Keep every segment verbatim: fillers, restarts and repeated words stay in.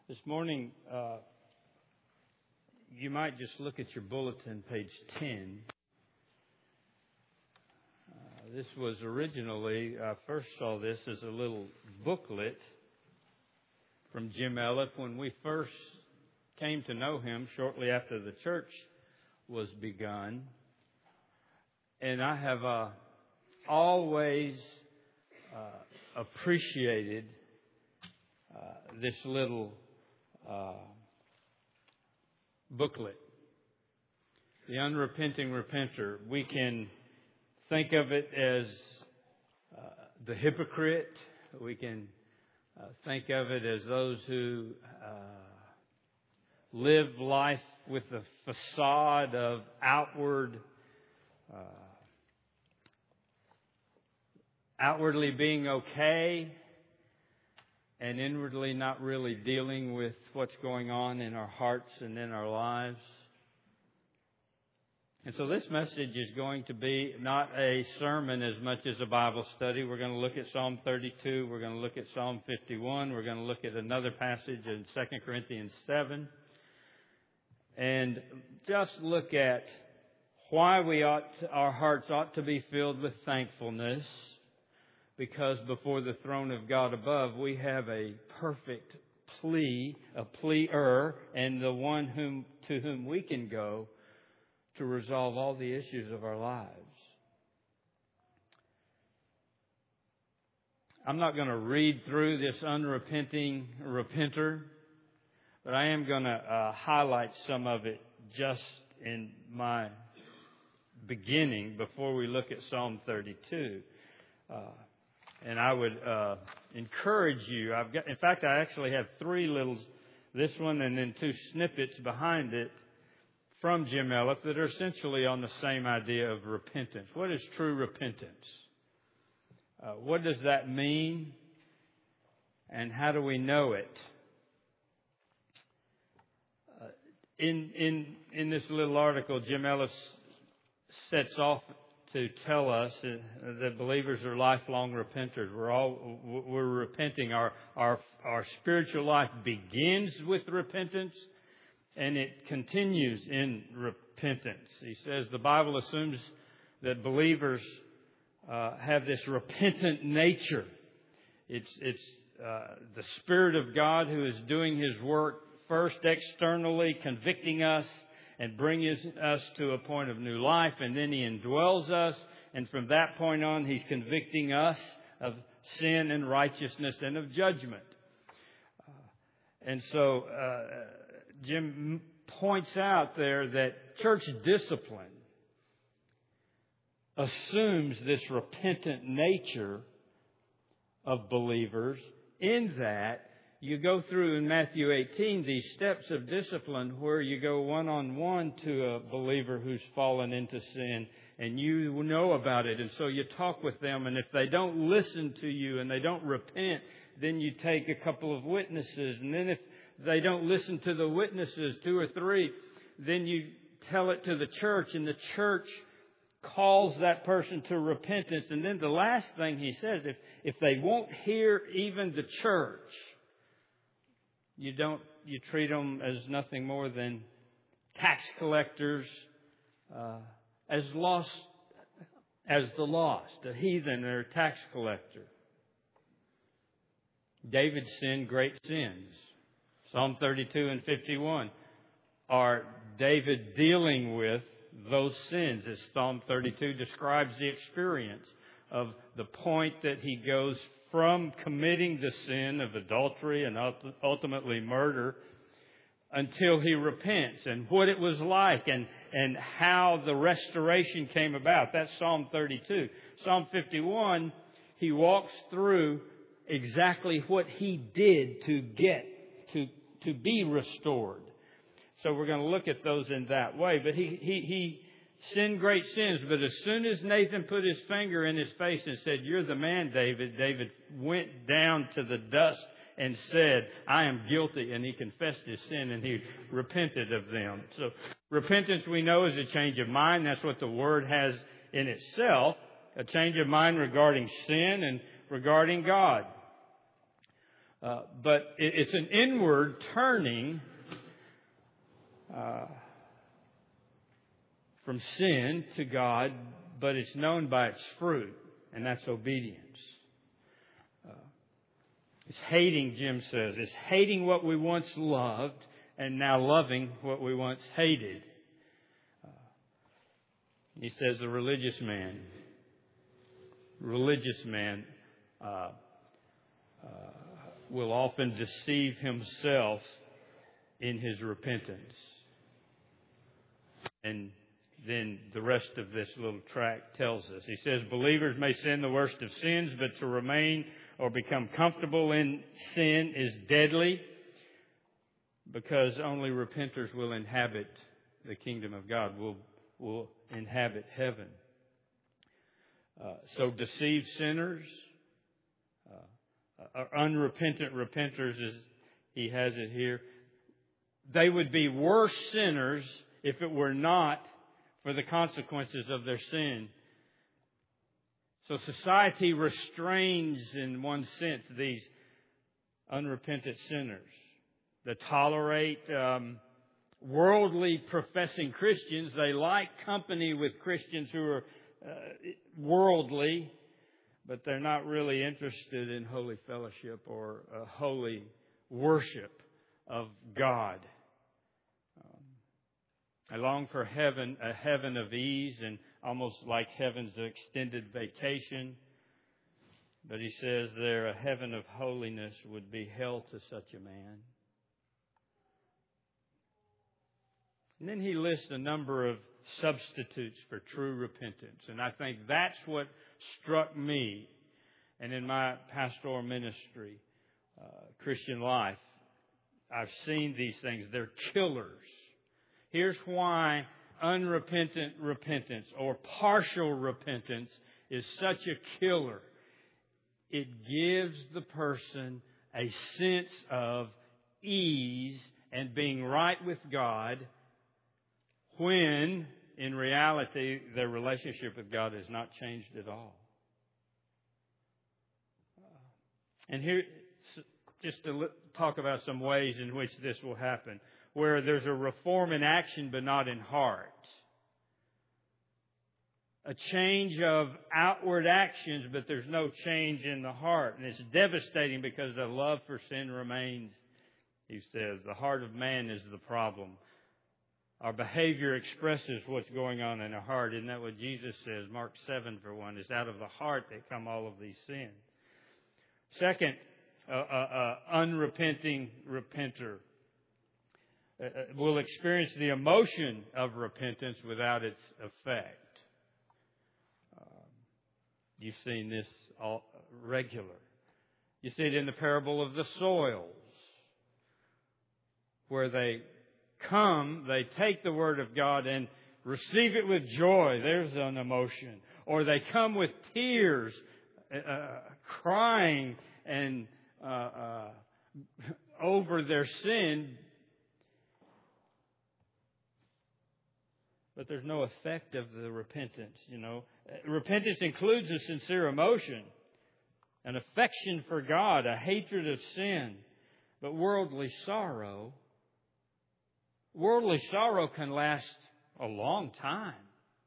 This morning, uh, you might just look at your bulletin, page ten. Uh, this was originally, I first saw this as a little booklet from Jim Elliff when we first came to know him shortly after the church was begun. And I have uh, always uh, appreciated uh, this little uh, booklet. The Unrepenting Repenter. We can think of it as uh, the hypocrite. We can uh, think of it as those who uh, live life with the facade of outward uh, outwardly being okay and inwardly not really dealing with what's going on in our hearts and in our lives. And so this message is going to be not a sermon as much as a Bible study. We're going to look at Psalm thirty-two. We're going to look at Psalm fifty-one. We're going to look at another passage in Second Corinthians seven. And just look at why we ought to, our hearts ought to be filled with thankfulness. Because before the throne of God above, we have a perfect plea, a pleader, and the one whom to whom we can go to resolve all the issues of our lives. I'm not going to read through this unrepenting repenter, but I am going to uh, highlight some of it just in my beginning before we look at Psalm thirty-two. Uh, And I would uh, encourage you. I've got, in fact, I actually have three little, this one and then two snippets behind it from Jim Elliff that are essentially on the same idea of repentance. What is true repentance? Uh, what does that mean? And how do we know it? Uh, in in in this little article, Jim Elliff sets off to tell us that believers are lifelong repenters. We're all we're repenting. Our our our spiritual life begins with repentance, and it continues in repentance. He says the Bible assumes that believers uh, have this repentant nature. It's it's uh, the Spirit of God who is doing His work first externally, convicting us and brings us to a point of new life, and then He indwells us, and from that point on, He's convicting us of sin and righteousness and of judgment. Uh, and so uh, Jim points out there that church discipline assumes this repentant nature of believers in that you go through in Matthew eighteen these steps of discipline where you go one-on-one to a believer who's fallen into sin and you know about it. And so you talk with them, and if they don't listen to you and they don't repent, then you take a couple of witnesses. And then if they don't listen to the witnesses, two or three, then you tell it to the church, and the church calls that person to repentance. And then the last thing he says, if, if they won't hear even the church, You don't. You treat them as nothing more than tax collectors, uh, as lost, as the lost, a heathen or a tax collector. David sinned great sins. Psalm thirty-two and fifty-one are David dealing with those sins, as Psalm thirty-two describes the experience of the point that he goes from committing the sin of adultery and ultimately murder until he repents, and what it was like and, and how the restoration came about. That's Psalm thirty-two. Psalm fifty-one, he walks through exactly what he did to get, to, to be restored. So we're going to look at those in that way. But he, he, he sinned great sins, but as soon as Nathan put his finger in his face and said, "You're the man, David," David went down to the dust and said, "I am guilty," and he confessed his sin and he repented of them. So repentance, we know, is a change of mind. That's what the word has in itself, a change of mind regarding sin and regarding God. Uh, but it, it's an inward turning uh, from sin to God, but it's known by its fruit, and that's obedience. Uh, it's hating, Jim says, it's hating what we once loved and now loving what we once hated. Uh, he says the religious man, religious man uh, uh, will often deceive himself in his repentance. And then the rest of this little tract tells us. He says, believers may sin the worst of sins, but to remain or become comfortable in sin is deadly, because only repenters will inhabit the kingdom of God, will, will inhabit heaven. Uh, so deceived sinners, uh, or unrepentant repenters, as he has it here, they would be worse sinners if it were not for the consequences of their sin. So society restrains, in one sense, these unrepentant sinners that tolerate um, worldly professing Christians. They like company with Christians who are uh, worldly, but they're not really interested in holy fellowship or uh, holy worship of God. I long for heaven, a heaven of ease, and almost like heaven's extended vacation. But he says there, a heaven of holiness would be hell to such a man. And then he lists a number of substitutes for true repentance. And I think that's what struck me. And in my pastoral ministry, uh, Christian life, I've seen these things. They're killers. Here's why unrepentant repentance or partial repentance is such a killer. It gives the person a sense of ease and being right with God when, in reality, their relationship with God has not changed at all. And here, just to talk about some ways in which this will happen, where there's a reform in action but not in heart. A change of outward actions, but there's no change in the heart. And it's devastating because the love for sin remains, he says. The heart of man is the problem. Our behavior expresses what's going on in our heart. Isn't that what Jesus says? Mark seven, for one. It's out of the heart that come all of these sins. Second, uh, uh, uh, unrepenting repenter Uh, will experience the emotion of repentance without its effect. Uh, you've seen this all regular. You see it in the parable of the soils, where they come, they take the Word of God and receive it with joy. There's an emotion. Or they come with tears, uh, crying and uh, uh, over their sin. But there's no effect of the repentance, you know. Repentance includes a sincere emotion, an affection for God, a hatred of sin. But worldly sorrow, worldly sorrow can last a long time.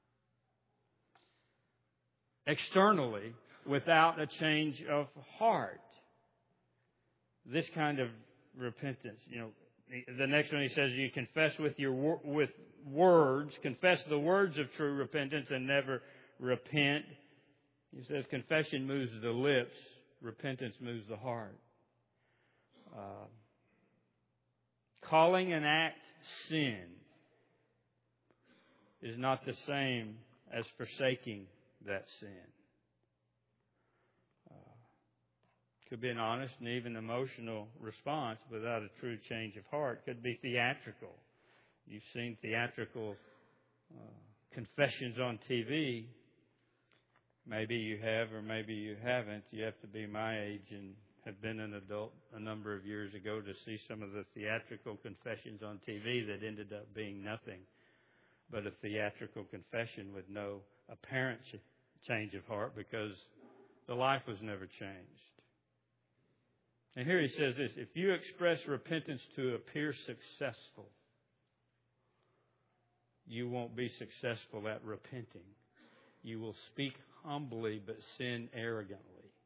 Externally, without a change of heart. This kind of repentance, you know. The next one he says, you confess with your with words, confess the words of true repentance and never repent. He says confession moves the lips, repentance moves the heart. Uh, calling an act sin is not the same as forsaking that sin. Could be an honest and even emotional response without a true change of heart. Could be theatrical. You've seen theatrical uh, confessions on T V. Maybe you have or maybe you haven't. You have to be my age and have been an adult a number of years ago to see some of the theatrical confessions on T V that ended up being nothing but a theatrical confession with no apparent change of heart because the life was never changed. And here he says this, if you express repentance to appear successful, you won't be successful at repenting. You will speak humbly but sin arrogantly.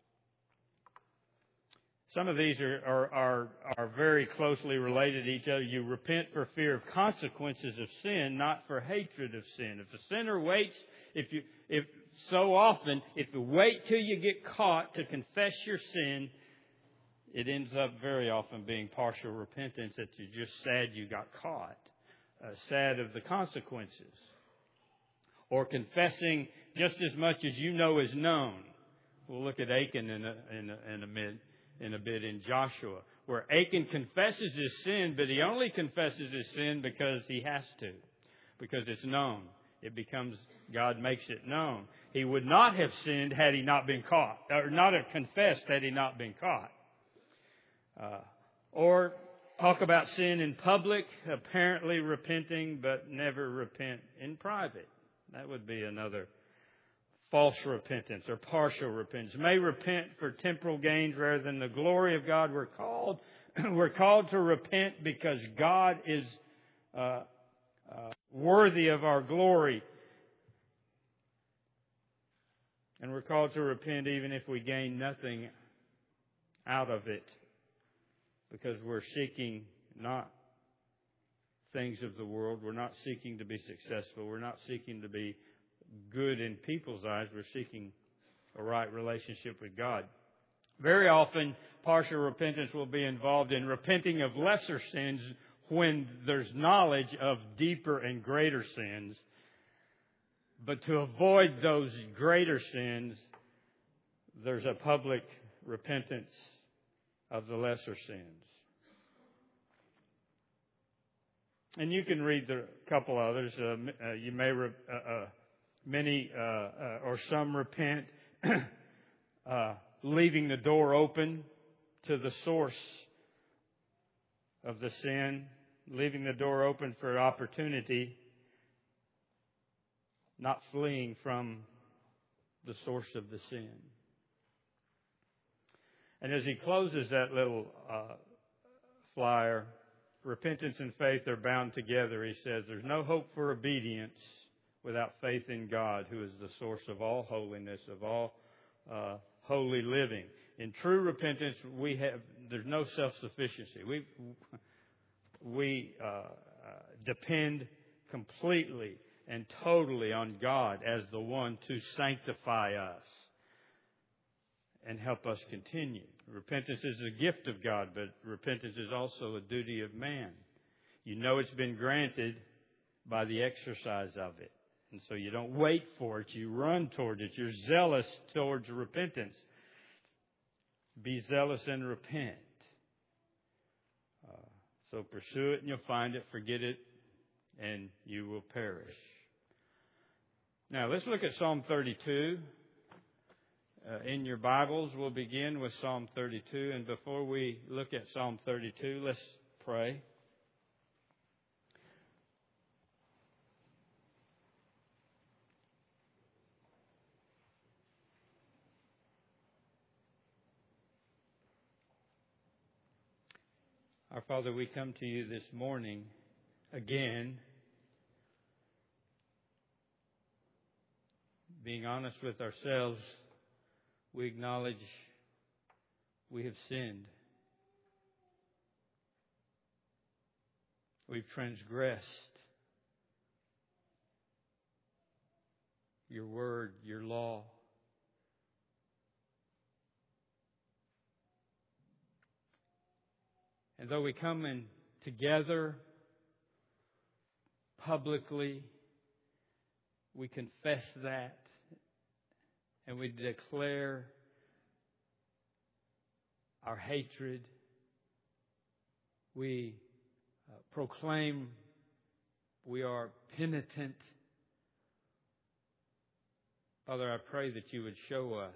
Some of these are, are, are, are very closely related to each other. You repent for fear of consequences of sin, not for hatred of sin. If the sinner waits, if you, if so often, if you wait till you get caught to confess your sin, it ends up very often being partial repentance that you're just sad you got caught, uh, sad of the consequences. Or confessing just as much as you know is known. We'll look at Achan in a, in a, in a mid. in a bit in Joshua, where Achan confesses his sin, but he only confesses his sin because he has to, because it's known. It becomes, God makes it known. He would not have sinned had he not been caught, or not have confessed had he not been caught. Uh, or talk about sin in public, apparently repenting, but never repent in private. That would be another false repentance or partial repentance. May repent for temporal gains rather than the glory of God. We're called, we're called to repent because God is uh, uh, worthy of our glory. And we're called to repent even if we gain nothing out of it, because we're seeking not things of the world. We're not seeking to be successful. We're not seeking to be good in people's eyes. We're seeking a right relationship with God. Very often, partial repentance will be involved in repenting of lesser sins when there's knowledge of deeper and greater sins. But to avoid those greater sins, there's a public repentance of the lesser sins. And you can read the couple others. Uh, uh, you may re- uh, uh, Many uh, uh, or some repent, uh, leaving the door open to the source of the sin, leaving the door open for opportunity, not fleeing from the source of the sin. And as he closes that little uh, flyer, repentance and faith are bound together. He says, there's no hope for obedience without faith in God, who is the source of all holiness, of all uh, holy living. In true repentance, we have there's no self-sufficiency. We we uh, uh, depend completely and totally on God as the one to sanctify us and help us continue. Repentance is a gift of God, but repentance is also a duty of man. You know it's been granted by the exercise of it. And so you don't wait for it, you run toward it. You're zealous towards repentance. Be zealous and repent. Uh, so pursue it and you'll find it, forget it, and you will perish. Now let's look at Psalm thirty-two. Uh, in your Bibles, we'll begin with Psalm thirty-two. And before we look at Psalm thirty-two, let's pray. Our Father, we come to you this morning again, being honest with ourselves. We acknowledge we have sinned. We've transgressed your word, your law. And though we come in together publicly, we confess that and we declare our hatred. We uh, proclaim we are penitent. Father, I pray that you would show us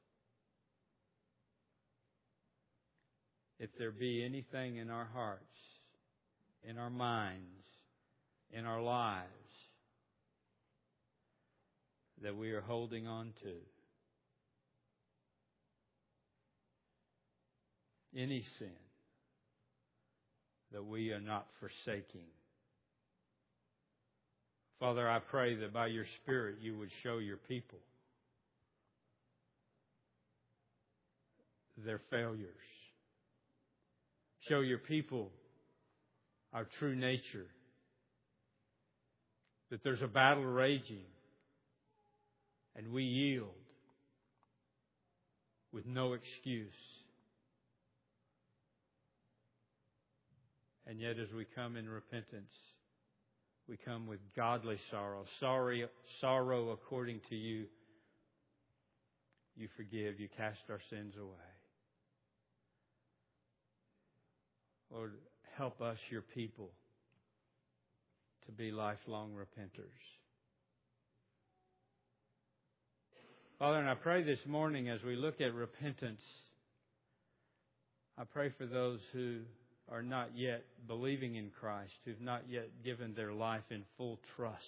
if there be anything in our hearts, in our minds, in our lives that we are holding on to. any sin that we are not forsaking. Father, I pray that by your Spirit you would show your people their failures. Show your people our true nature. That there's a battle raging and we yield with no excuse. And yet as we come in repentance, we come with godly sorrow, sorry, sorrow according to you. You forgive, you cast our sins away. Lord, help us, your people, to be lifelong repenters. Father, and I pray this morning as we look at repentance, I pray for those who are not yet believing in Christ, who've not yet given their life in full trust.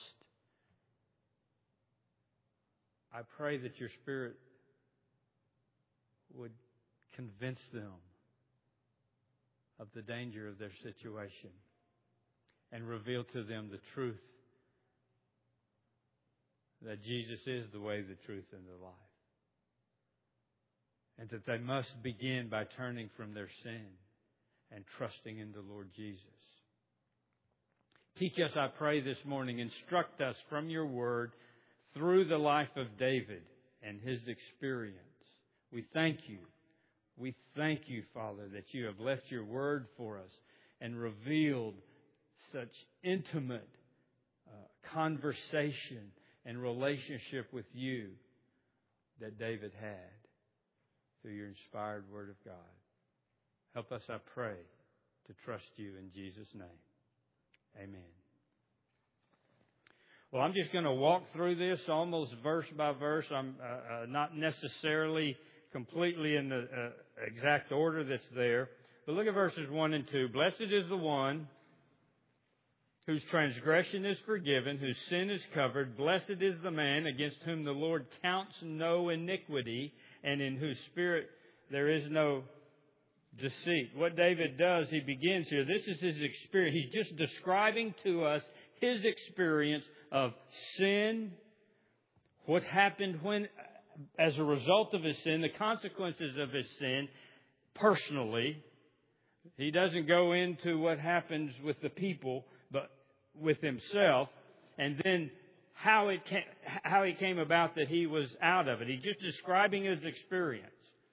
I pray that your Spirit would convince them of the danger of their situation and reveal to them the truth that Jesus is the way, the truth, and the life. And that they must begin by turning from their sin and trusting in the Lord Jesus. Teach us, I pray, this morning. Instruct us from your word through the life of David and his experience. We thank you. We thank you, Father, that you have left your word for us and revealed such intimate uh, conversation and relationship with you that David had through your inspired word of God. Help us, I pray, to trust you in Jesus' name. Amen. Well, I'm just going to walk through this almost verse by verse. I'm uh, uh, not necessarily completely in the uh, exact order that's there. But look at verses one and two. Blessed is the one whose transgression is forgiven, whose sin is covered. Blessed is the man against whom the Lord counts no iniquity, and in whose spirit there is no deceit. What David does, he begins here. This is his experience. He's just describing to us his experience of sin, what happened when, as a result of his sin, the consequences of his sin personally. He doesn't go into what happens with the people, but with himself, and then how it came, how he came about that he was out of it. He's just describing his experience.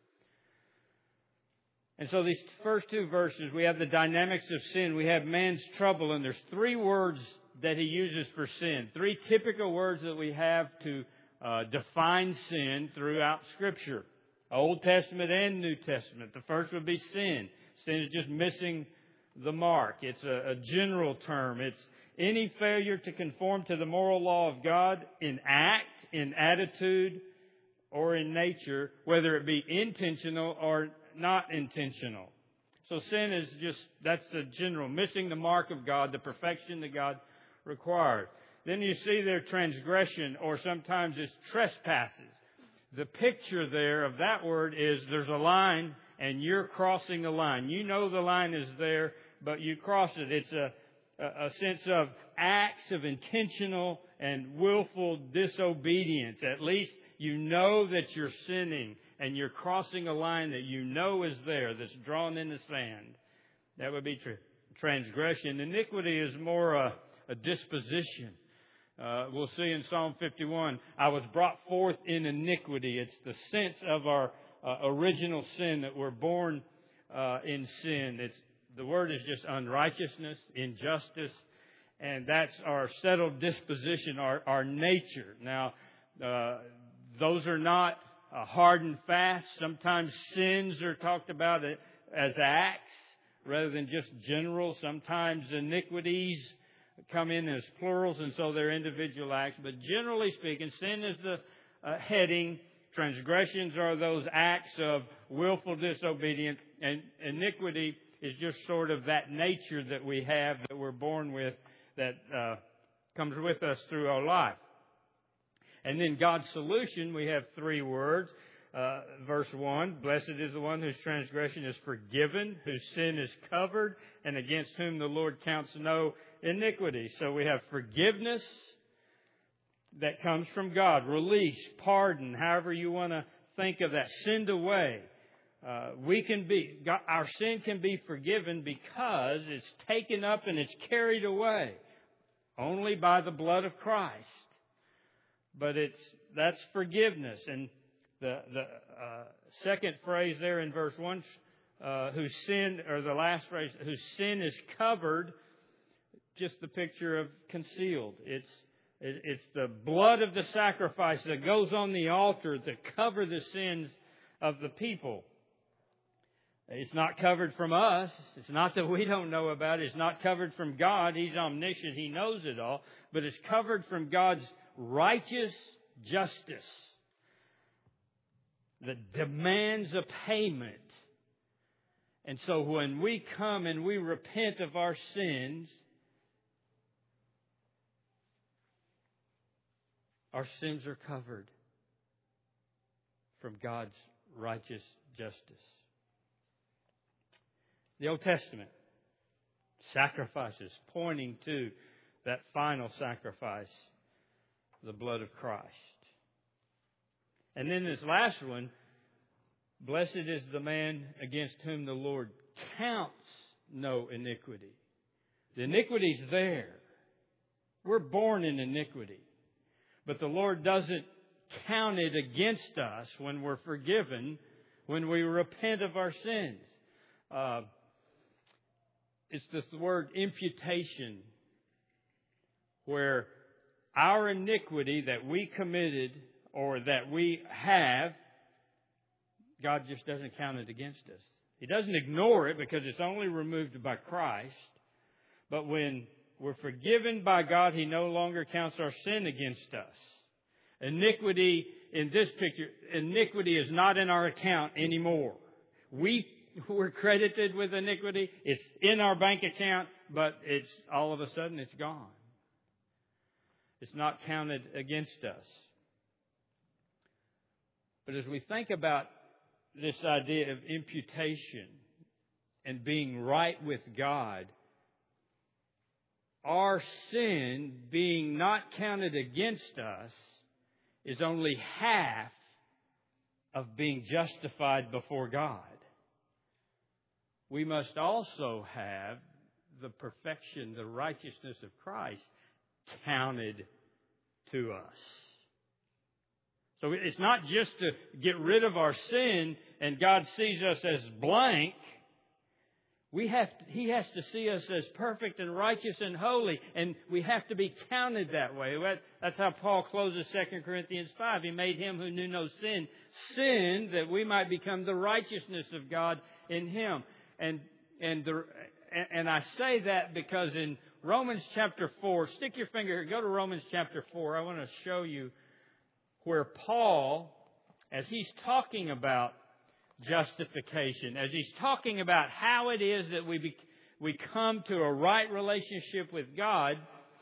And so these first two verses, we have the dynamics of sin. We have man's trouble, and there's three words that he uses for sin. Three typical words that we have to uh, define sin throughout Scripture. Old Testament and New Testament. The first would be sin. Sin is just missing the mark. It's a, a general term. It's any failure to conform to the moral law of God in act, in attitude, or in nature, whether it be intentional or not intentional. So sin is just, that's the general, missing the mark of God, the perfection that God required. Then you see their transgression, or sometimes it's trespasses. The picture there of that word is there's a line and you're crossing the line. You know the line is there, but you cross it. It's a, a sense of acts of intentional and willful disobedience. At least you know that you're sinning and you're crossing a line that you know is there, that's drawn in the sand. That would be tra- transgression. Iniquity is more a, a disposition. Uh, we'll see in Psalm fifty-one, I was brought forth in iniquity. It's the sense of our uh, original sin, that we're born uh, in sin. It's, the word is just unrighteousness, injustice, and that's our settled disposition, our, our nature. Now, uh, those are not uh, hard and fast. Sometimes sins are talked about as acts rather than just general. Sometimes iniquities come in as plurals, and so they're individual acts. But generally speaking, sin is the uh, heading. Transgressions are those acts of willful disobedience, and iniquity is just sort of that nature that we have, that we're born with, that uh, comes with us through our life. And then God's solution, we have three words. Uh, verse one, blessed is the one whose transgression is forgiven, whose sin is covered, and against whom the Lord counts no iniquity. So we have forgiveness that comes from God, release, pardon, however you want to think of that, send away. Uh, we can be, God, our sin can be forgiven because it's taken up and it's carried away only by the blood of Christ. But it's, that's forgiveness. And the, the, uh, second phrase there in verse one, uh, whose sin, or the last phrase, whose sin is covered, just the picture of concealed. It's, it's the blood of the sacrifice that goes on the altar to cover the sins of the people. It's not covered from us. It's not that we don't know about it. It's not covered from God. He's omniscient. He knows it all. But it's covered from God's righteous justice that demands a payment. And so when we come and we repent of our sins, our sins are covered from God's righteous justice. The Old Testament sacrifices pointing to that final sacrifice, the blood of Christ. And then this last one, blessed is the man against whom the Lord counts no iniquity. The iniquity's there. We're born in iniquity. But the Lord doesn't count it against us when we're forgiven, when we repent of our sins. Uh, it's this word imputation, where our iniquity that we committed or that we have, God just doesn't count it against us. He doesn't ignore it because it's only removed by Christ. But when we're forgiven by God, He no longer counts our sin against us. Iniquity, in this picture, iniquity is not in our account anymore. We were credited with iniquity. It's in our bank account, but it's all of a sudden it's gone. It's not counted against us. But as we think about this idea of imputation and being right with God, our sin being not counted against us is only half of being justified before God. We must also have the perfection, the righteousness of Christ counted to us. So it's not just to get rid of our sin and God sees us as blank. We have to, He has to see us as perfect and righteous and holy, and we have to be counted that way. That's how Paul closes Second Corinthians five. He made Him who knew no sin, sin, that we might become the righteousness of God in Him. And and the and I say that because in Romans chapter four, stick your finger here, go to Romans chapter four. I want to show you where Paul, as he's talking about justification, as he's talking about how it is that we be, we come to a right relationship with God,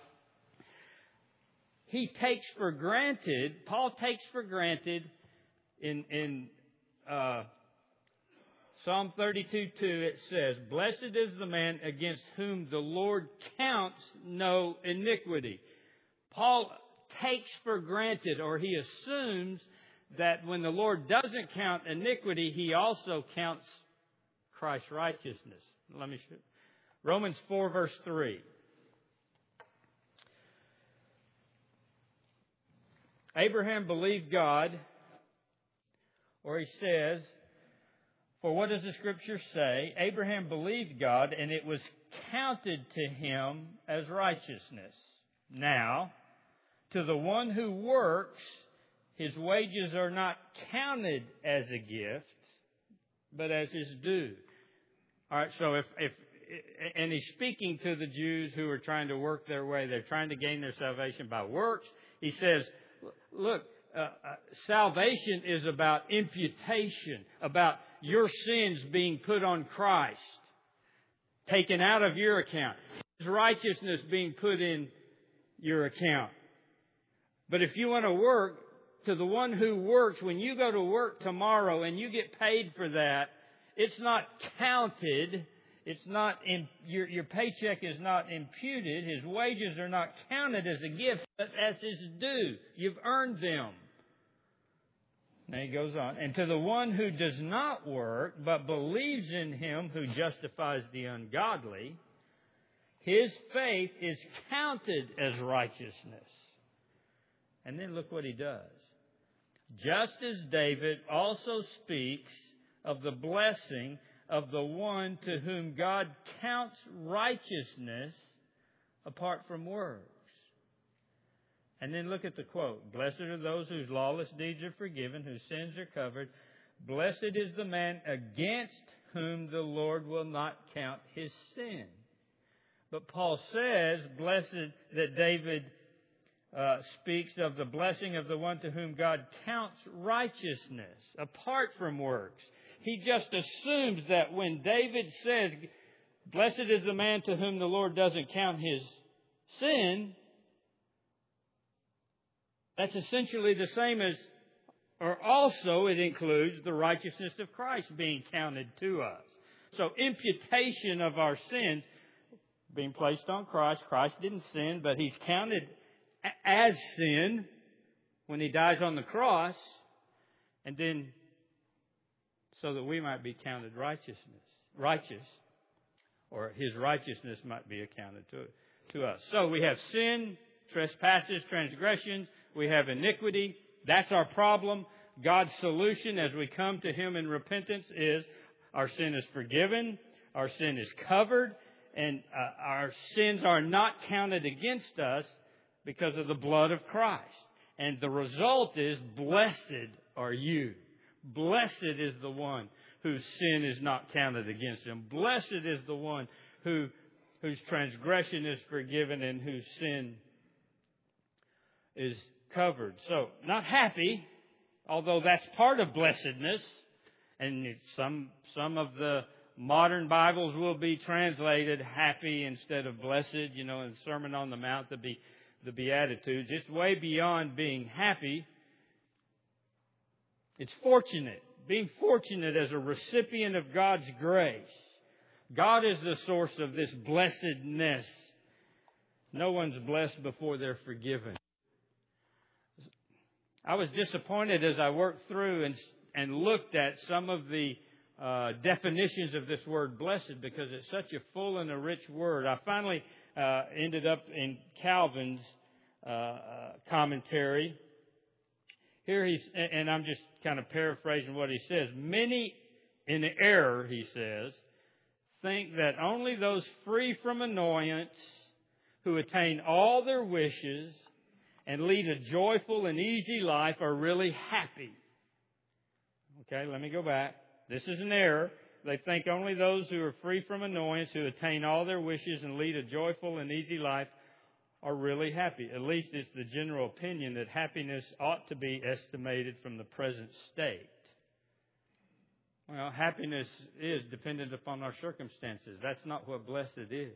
he takes for granted, Paul takes for granted in in uh, Psalm thirty-two two, it says, blessed is the man against whom the Lord counts no iniquity. Paul takes for granted, or he assumes, that when the Lord doesn't count iniquity, He also counts Christ's righteousness. Let me show you. Romans four verse three. Abraham believed God, or he says, for what does the Scripture say? Abraham believed God, and it was counted to him as righteousness. Now, to the one who works, his wages are not counted as a gift, but as his due. All right, so if, if, and he's speaking to the Jews who are trying to work their way, they're trying to gain their salvation by works. He says, look, uh, uh, salvation is about imputation, about your sins being put on Christ, taken out of your account, His righteousness being put in your account. But if you want to work, to the one who works, when you go to work tomorrow and you get paid for that, it's not counted. It's not in, your, your paycheck is not imputed. His wages are not counted as a gift, but as his due. You've earned them. Now he goes on. And to the one who does not work, but believes in him who justifies the ungodly, his faith is counted as righteousness. And then look what he does. Just as David also speaks of the blessing of the one to whom God counts righteousness apart from works. And then look at the quote. Blessed are those whose lawless deeds are forgiven, whose sins are covered. Blessed is the man against whom the Lord will not count his sin. But Paul says, blessed, that David uh, speaks of the blessing of the one to whom God counts righteousness apart from works. He just assumes that when David says, blessed is the man to whom the Lord doesn't count his sin, that's essentially the same as, or also it includes the righteousness of Christ being counted to us. So imputation of our sins being placed on Christ. Christ didn't sin, but He's counted as sin when He dies on the cross, and then so that we might be counted righteousness, righteous, or His righteousness might be accounted to, to us. So we have sin, trespasses, transgressions. We have iniquity. That's our problem. God's solution as we come to Him in repentance is our sin is forgiven, our sin is covered, and uh, our sins are not counted against us because of the blood of Christ. And the result is, blessed are you. Blessed is the one whose sin is not counted against him. Blessed is the one who whose transgression is forgiven and whose sin is covered. So, not happy, although that's part of blessedness. And some some of the modern Bibles will be translated happy instead of blessed. You know, in the Sermon on the Mount, the be the Beatitudes. It's way beyond being happy. It's fortunate. Being fortunate as a recipient of God's grace. God is the source of this blessedness. No one's blessed before they're forgiven. I was disappointed as I worked through and, and looked at some of the uh, definitions of this word blessed, because it's such a full and a rich word. I finally uh, ended up in Calvin's uh, uh, commentary. Here he's, and I'm just kind of paraphrasing what he says. Many in error, he says, think that only those free from annoyance, who attain all their wishes and lead a joyful and easy life, are really happy. Okay, let me go back. This is an error. They think only those who are free from annoyance, who attain all their wishes and lead a joyful and easy life, are really happy. At least it's the general opinion that happiness ought to be estimated from the present state. Well, happiness is dependent upon our circumstances. That's not what blessed is.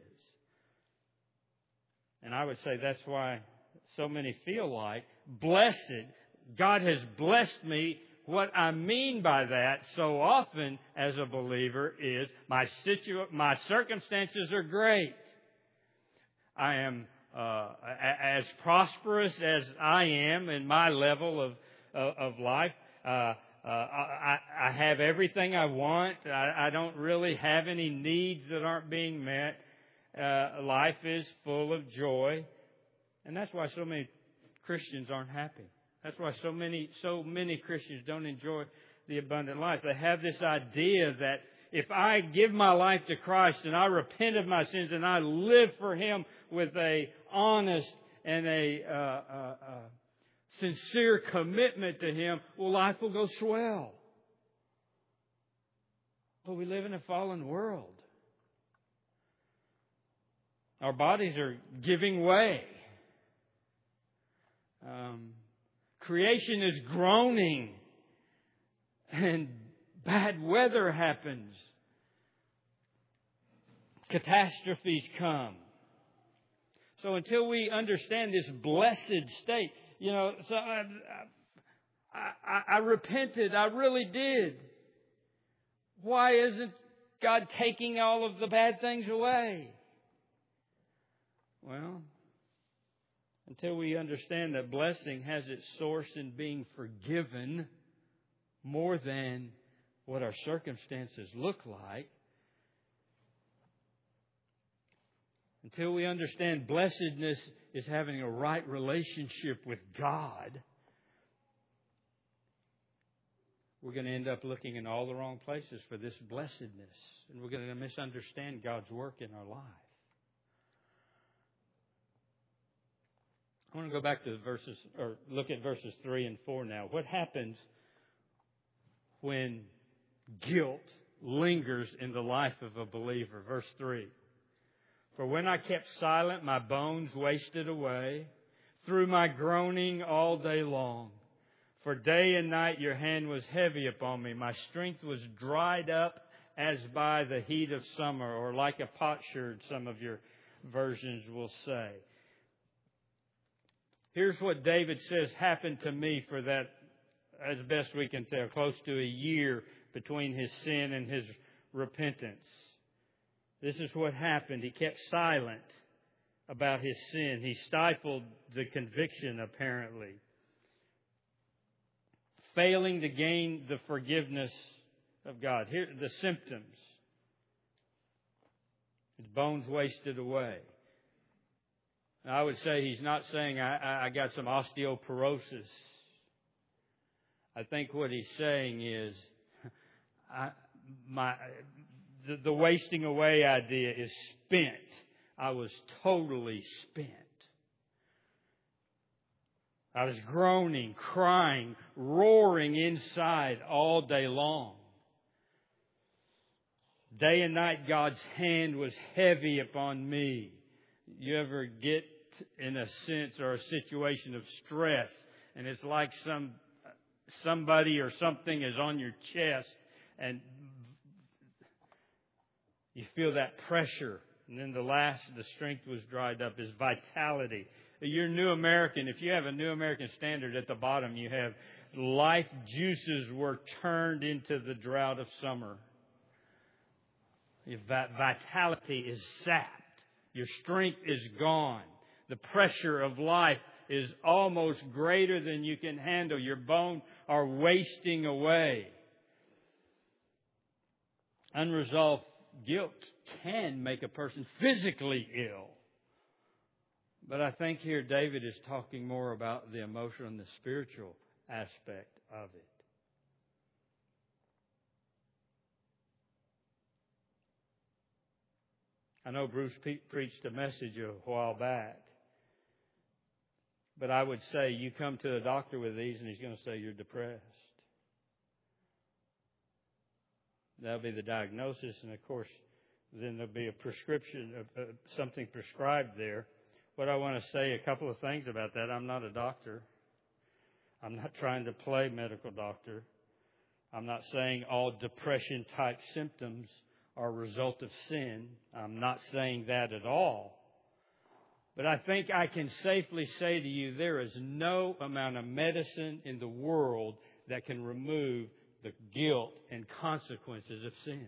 And I would say that's why so many feel like blessed. God has blessed me. What I mean by that so often as a believer is my situ- my circumstances are great. I am uh, as prosperous as I am in my level of of, of life. Uh, uh, I, I have everything I want. I, I don't really have any needs that aren't being met. Uh, life is full of joy, and that's why so many Christians aren't happy. That's why so many so many Christians don't enjoy the abundant life. They have this idea that if I give my life to Christ and I repent of my sins and I live for Him with a honest and a uh, uh, uh, sincere commitment to Him, well, life will go swell. But we live in a fallen world. Our bodies are giving way. Um, creation is groaning, and bad weather happens. Catastrophes come. So until we understand this blessed state, you know, so I, I, I, I repented. I really did. Why isn't God taking all of the bad things away? Well, until we understand that blessing has its source in being forgiven more than what our circumstances look like, until we understand blessedness is having a right relationship with God, we're going to end up looking in all the wrong places for this blessedness. And we're going to misunderstand God's work in our life. I want to go back to the verses, or look at verses three and four now. What happens when guilt lingers in the life of a believer? Verse three. For when I kept silent, my bones wasted away through my groaning all day long. For day and night your hand was heavy upon me. My strength was dried up as by the heat of summer, or like a potsherd, some of your versions will say. Here's what David says happened to me for that, as best we can tell, close to a year between his sin and his repentance. This is what happened. He kept silent about his sin. He stifled the conviction, apparently. Failing to gain the forgiveness of God. Here are the symptoms. His bones wasted away. I would say he's not saying, I, I got some osteoporosis. I think what he's saying is, I, my, the, the wasting away idea is spent. I was totally spent. I was groaning, crying, roaring inside all day long. Day and night God's hand was heavy upon me. You ever get in a sense or a situation of stress and it's like some somebody or something is on your chest and you feel that pressure, and then the last, the strength was dried up, is vitality. You're New American. If you have a New American Standard at the bottom, you have life juices were turned into the drought of summer. Your vitality is sapped. Your strength is gone. The pressure of life is almost greater than you can handle. Your bones are wasting away. Unresolved guilt can make a person physically ill. But I think here David is talking more about the emotional and the spiritual aspect of it. I know Bruce Pe- preached a message a while back. But I would say you come to a doctor with these and he's going to say you're depressed. That'll be the diagnosis. And of course, then there'll be a prescription, uh, uh, something prescribed there. What I want to say, a couple of things about that. I'm not a doctor. I'm not trying to play medical doctor. I'm not saying all depression-type symptoms are a result of sin. I'm not saying that at all. But I think I can safely say to you, there is no amount of medicine in the world that can remove the guilt and consequences of sin.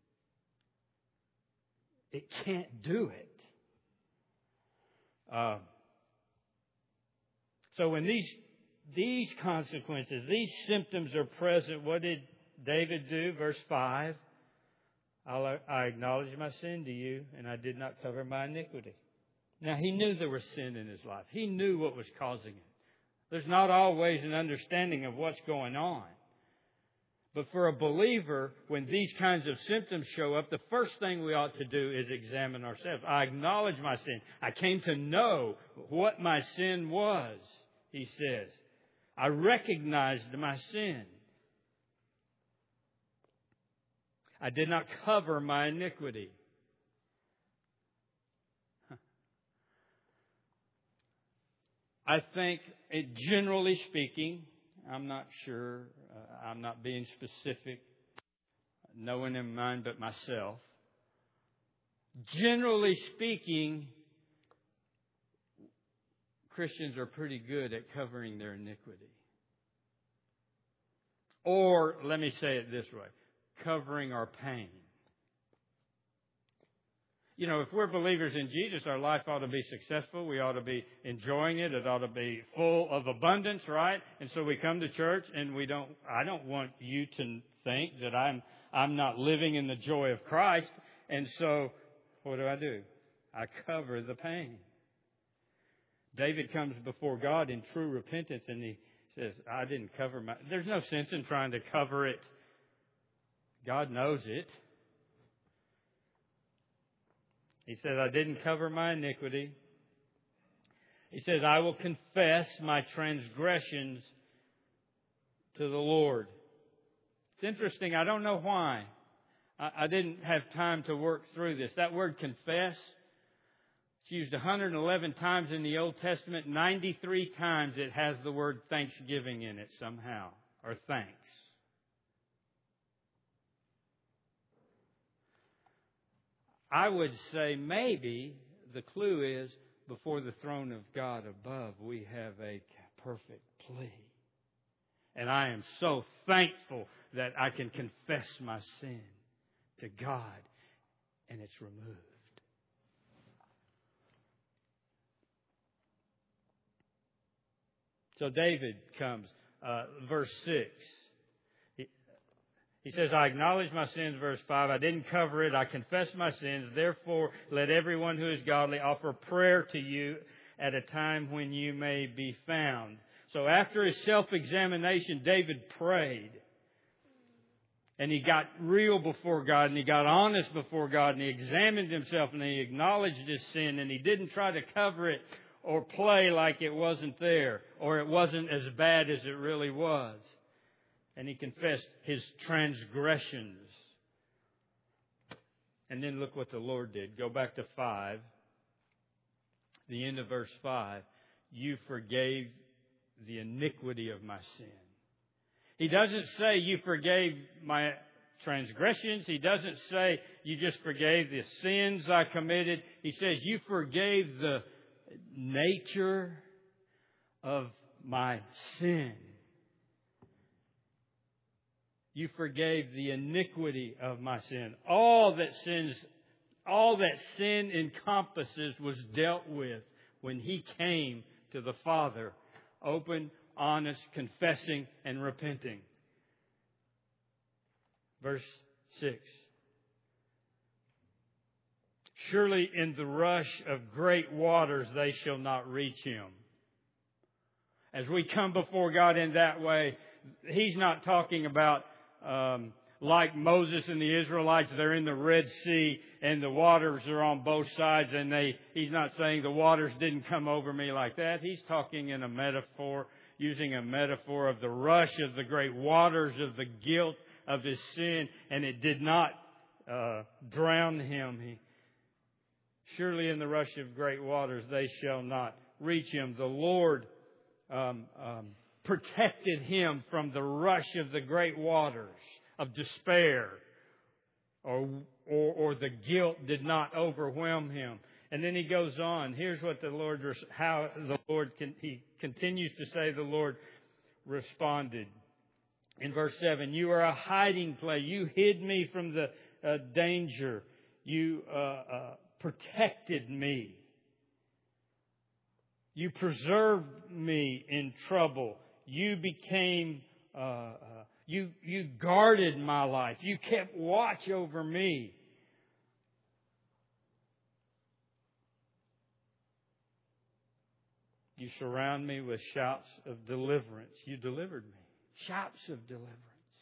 It can't do it. Uh, so when these these consequences, these symptoms are present, what did David do? Verse five, I'll, I acknowledge my sin to you, and I did not cover my iniquity. Now, he knew there was sin in his life. He knew what was causing it. There's not always an understanding of what's going on. But for a believer, when these kinds of symptoms show up, the first thing we ought to do is examine ourselves. I acknowledge my sin. I came to know what my sin was, he says. I recognized my sin. I did not cover my iniquity. I think, it, generally speaking, I'm not sure, uh, I'm not being specific, no one in mind but myself. Generally speaking, Christians are pretty good at covering their iniquity. Or, let me say it this way, covering our pain. You know, if we're believers in Jesus, our life ought to be successful. We ought to be enjoying it. It ought to be full of abundance, right? And so we come to church and we don't, I don't want you to think that I'm, I'm not living in the joy of Christ. And so, what do I do? I cover the pain. David comes before God in true repentance and he says, I didn't cover my, there's no sense in trying to cover it. God knows it. He says, I didn't cover my iniquity. He says, I will confess my transgressions to the Lord. It's interesting. I don't know why. I, I didn't have time to work through this. That word confess, it's used one hundred eleven times in the Old Testament. ninety-three times it has the word thanksgiving in it somehow, or thanks. I would say maybe the clue is before the throne of God above, we have a perfect plea. And I am so thankful that I can confess my sin to God and it's removed. So David comes, uh, verse six. He says, I acknowledge my sins, verse five. I didn't cover it. I confess my sins. Therefore, let everyone who is godly offer prayer to you at a time when you may be found. So after his self-examination, David prayed. And he got real before God, and he got honest before God, and he examined himself, and he acknowledged his sin, and he didn't try to cover it or play like it wasn't there, or it wasn't as bad as it really was. And he confessed his transgressions. And then look what the Lord did. Go back to five. The end of verse five. You forgave the iniquity of my sin. He doesn't say you forgave my transgressions. He doesn't say you just forgave the sins I committed. He says you forgave the nature of my sin. You forgave the iniquity of my sin. All that sins, all that sin encompasses was dealt with when He came to the Father, open, honest, confessing, and repenting. Verse six. Surely in the rush of great waters they shall not reach him. As we come before God in that way, He's not talking about Um, like Moses and the Israelites, they're in the Red Sea and the waters are on both sides, and they, he's not saying the waters didn't come over me like that. He's talking in a metaphor, using a metaphor of the rush of the great waters of the guilt of his sin, and it did not uh, drown him. He, Surely in the rush of great waters they shall not reach him. The Lord um, um, protected him from the rush of the great waters of despair, or, or or the guilt did not overwhelm him. And then he goes on. Here's what the Lord, how the Lord, he continues to say the Lord responded. In verse seven, you are a hiding place. You hid me from the uh, danger. You uh, uh, protected me. You preserved me in trouble. You became, uh, uh, you, you guarded my life. You kept watch over me. You surround me with shouts of deliverance. You delivered me. Shouts of deliverance.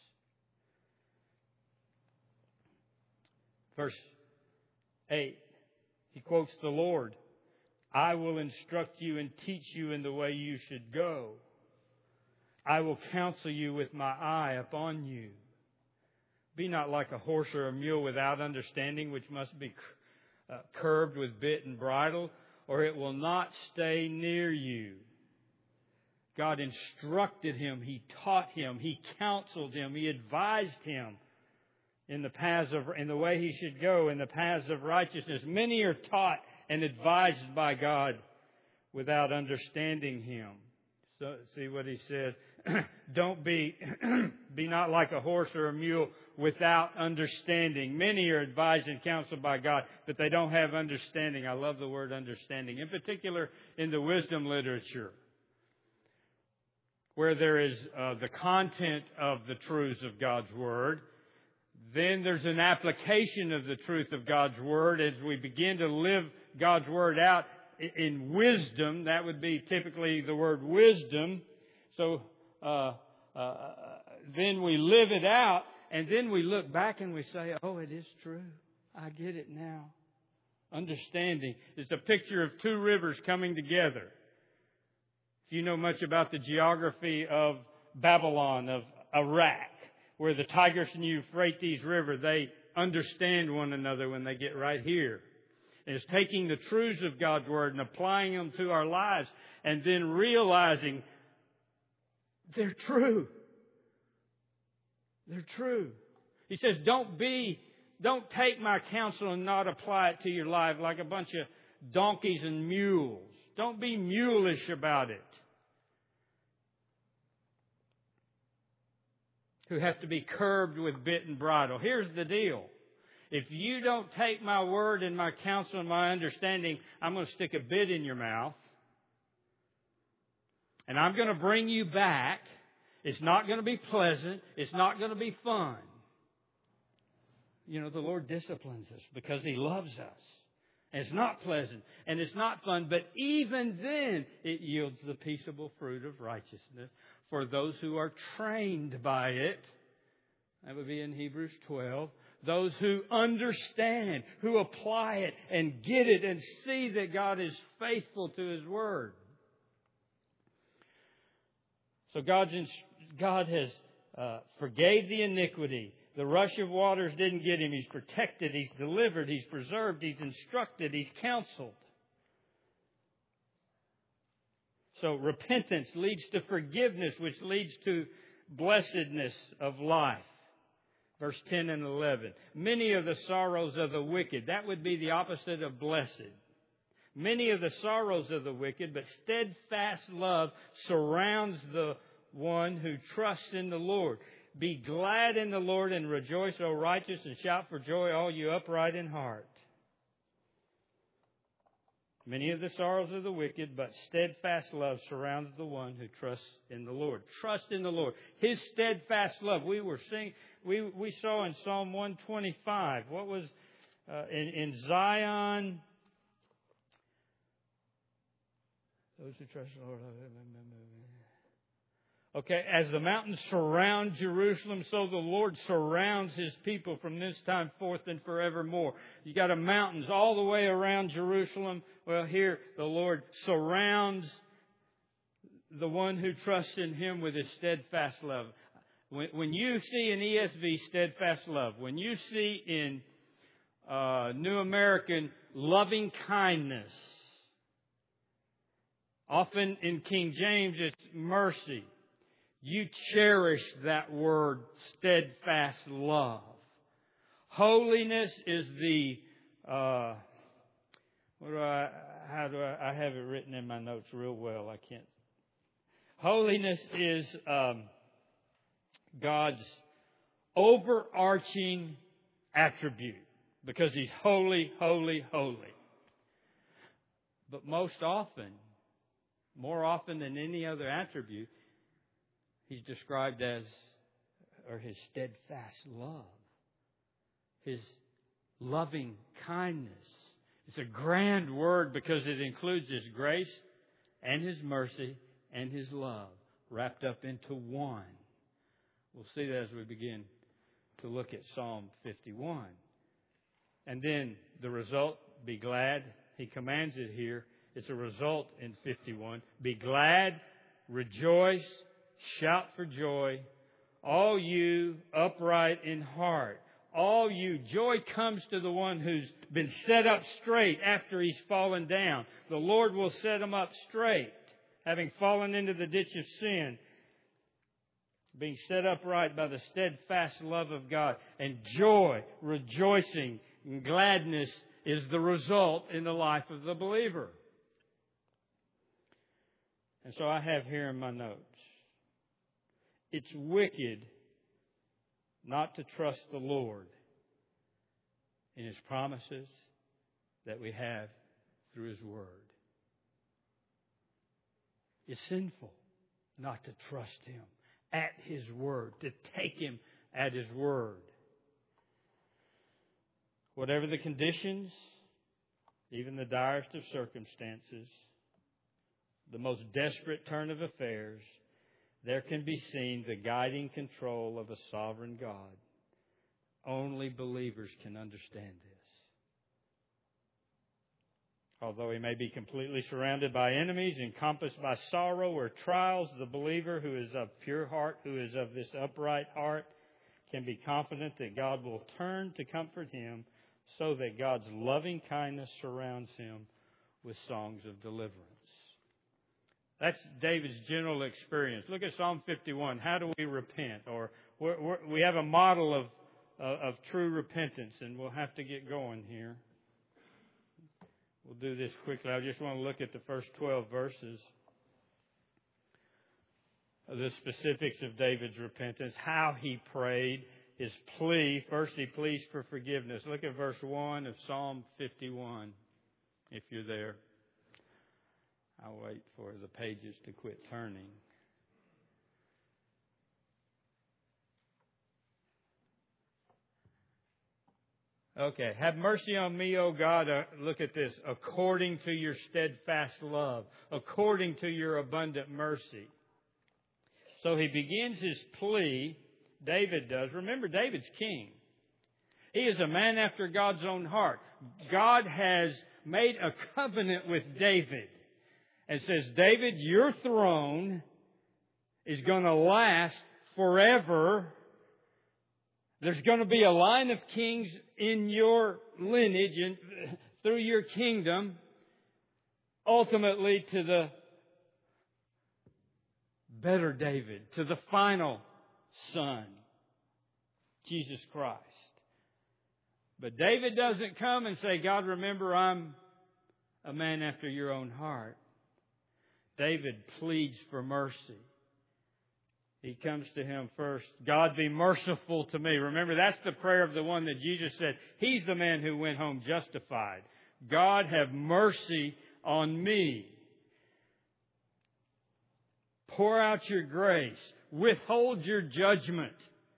Verse eight, he quotes the Lord. I will instruct you and teach you in the way you should go. I will counsel you with my eye upon you. Be not like a horse or a mule without understanding, which must be uh, curbed with bit and bridle, or it will not stay near you. God instructed him. He taught him. He counseled him. He advised him in the paths of, in the way he should go, in the paths of righteousness. Many are taught and advised by God without understanding Him. So, see what he says. Don't be, be not like a horse or a mule without understanding. Many are advised and counseled by God, but they don't have understanding. I love the word understanding. In particular, in the wisdom literature, where there is uh, the content of the truths of God's Word. Then there's an application of the truth of God's Word as we begin to live God's Word out in wisdom. That would be typically the word wisdom. So uh, uh, then we live it out, and then we look back and we say, oh, it is true. I get it now. Understanding is the picture of two rivers coming together. If you know much about the geography of Babylon, of Iraq, where the Tigris and Euphrates River, they understand one another when they get right here. And it's taking the truths of God's Word and applying them to our lives and then realizing they're true. They're true. He says, don't be, don't take my counsel and not apply it to your life like a bunch of donkeys and mules. Don't be mulish about it. Who have to be curbed with bit and bridle. Here's the deal. If you don't take my word and my counsel and my understanding, I'm going to stick a bit in your mouth. And I'm going to bring you back. It's not going to be pleasant. It's not going to be fun. You know, the Lord disciplines us because He loves us. And it's not pleasant and it's not fun, but even then it yields the peaceable fruit of righteousness for those who are trained by it. That would be in Hebrews twelve. Those who understand, who apply it and get it and see that God is faithful to His Word. So God's, God has uh, forgave the iniquity. The rush of waters didn't get him. He's protected. He's delivered. He's preserved. He's instructed. He's counseled. So repentance leads to forgiveness, which leads to blessedness of life. Verse ten and eleven. Many are the sorrows of the wicked. That would be the opposite of blessed. Many are the sorrows of the wicked, but steadfast love surrounds the one who trusts in the Lord. Be glad in the Lord and rejoice, O righteous, and shout for joy, all you upright in heart. Many are the sorrows of the wicked, but steadfast love surrounds the one who trusts in the Lord. Trust in the Lord. His steadfast love. We were seeing, we we saw in Psalm one twenty-five. What was uh, in in Zion? Those who trust the Lord. Okay, as the mountains surround Jerusalem, so the Lord surrounds His people from this time forth and forevermore. You got a mountains all the way around Jerusalem. Well, here the Lord surrounds the one who trusts in Him with His steadfast love. When, when you see in E S V steadfast love, when you see in uh, New American loving kindness, often in King James it's mercy. You cherish that word, steadfast love. Holiness is the, uh, what do I, how do I, I have it written in my notes real well. I can't. Holiness is um, God's overarching attribute because He's holy, holy, holy. But most often, more often than any other attribute, He's described as, or His steadfast love, His loving kindness. It's a grand word because it includes His grace and His mercy and His love wrapped up into one. We'll see that as we begin to look at Psalm fifty-one. And then the result, be glad. He commands it here. It's a result in fifty-one. Be glad, rejoice, shout for joy, all you upright in heart. All you, joy comes to the one who's been set up straight after he's fallen down. The Lord will set him up straight, having fallen into the ditch of sin, being set upright by the steadfast love of God. And joy, rejoicing, and gladness is the result in the life of the believer. And so I have here in my notes, it's wicked not to trust the Lord in His promises that we have through His Word. It's sinful not to trust Him at His Word, to take Him at His Word. Whatever the conditions, even the direst of circumstances, the most desperate turn of affairs, there can be seen the guiding control of a sovereign God. Only believers can understand this. Although he may be completely surrounded by enemies, encompassed by sorrow or trials, the believer who is of pure heart, who is of this upright heart, can be confident that God will turn to comfort him, so that God's loving kindness surrounds him with songs of deliverance. That's David's general experience. Look at Psalm fifty-one. How do we repent? Or we're, we're, we have a model of, uh, of true repentance, and we'll have to get going here. We'll do this quickly. I just want to look at the first twelve verses. The specifics of David's repentance, how he prayed, his plea. First, he pleads for forgiveness. Look at verse one of Psalm fifty-one, if you're there. I'll wait for the pages to quit turning. Okay. Have mercy on me, O God. Uh, look at this. According to your steadfast love. According to your abundant mercy. So he begins his plea. David does. Remember, David's king. He is a man after God's own heart. God has made a covenant with David and says, David, your throne is going to last forever. There's going to be a line of kings in your lineage and through your kingdom, ultimately to the better David, to the final Son, Jesus Christ. But David doesn't come and say, God, remember, I'm a man after your own heart. David pleads for mercy. He comes to him first. God, be merciful to me. Remember, that's the prayer of the one that Jesus said. He's the man who went home justified. God, have mercy on me. Pour out your grace. Withhold your judgment.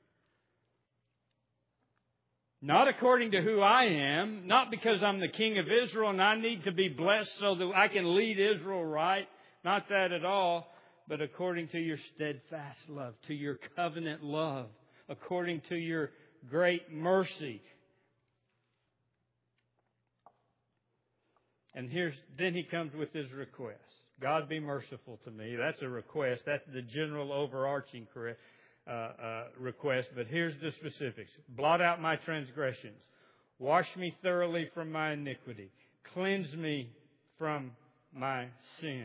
Not according to who I am, not because I'm the king of Israel and I need to be blessed so that I can lead Israel right. Not that at all, but according to your steadfast love, to your covenant love, according to your great mercy. And here's then he comes with his request. God, be merciful to me. That's a request. That's the general overarching uh, uh, request. But here's the specifics. Blot out my transgressions. Wash me thoroughly from my iniquity. Cleanse me from my sin.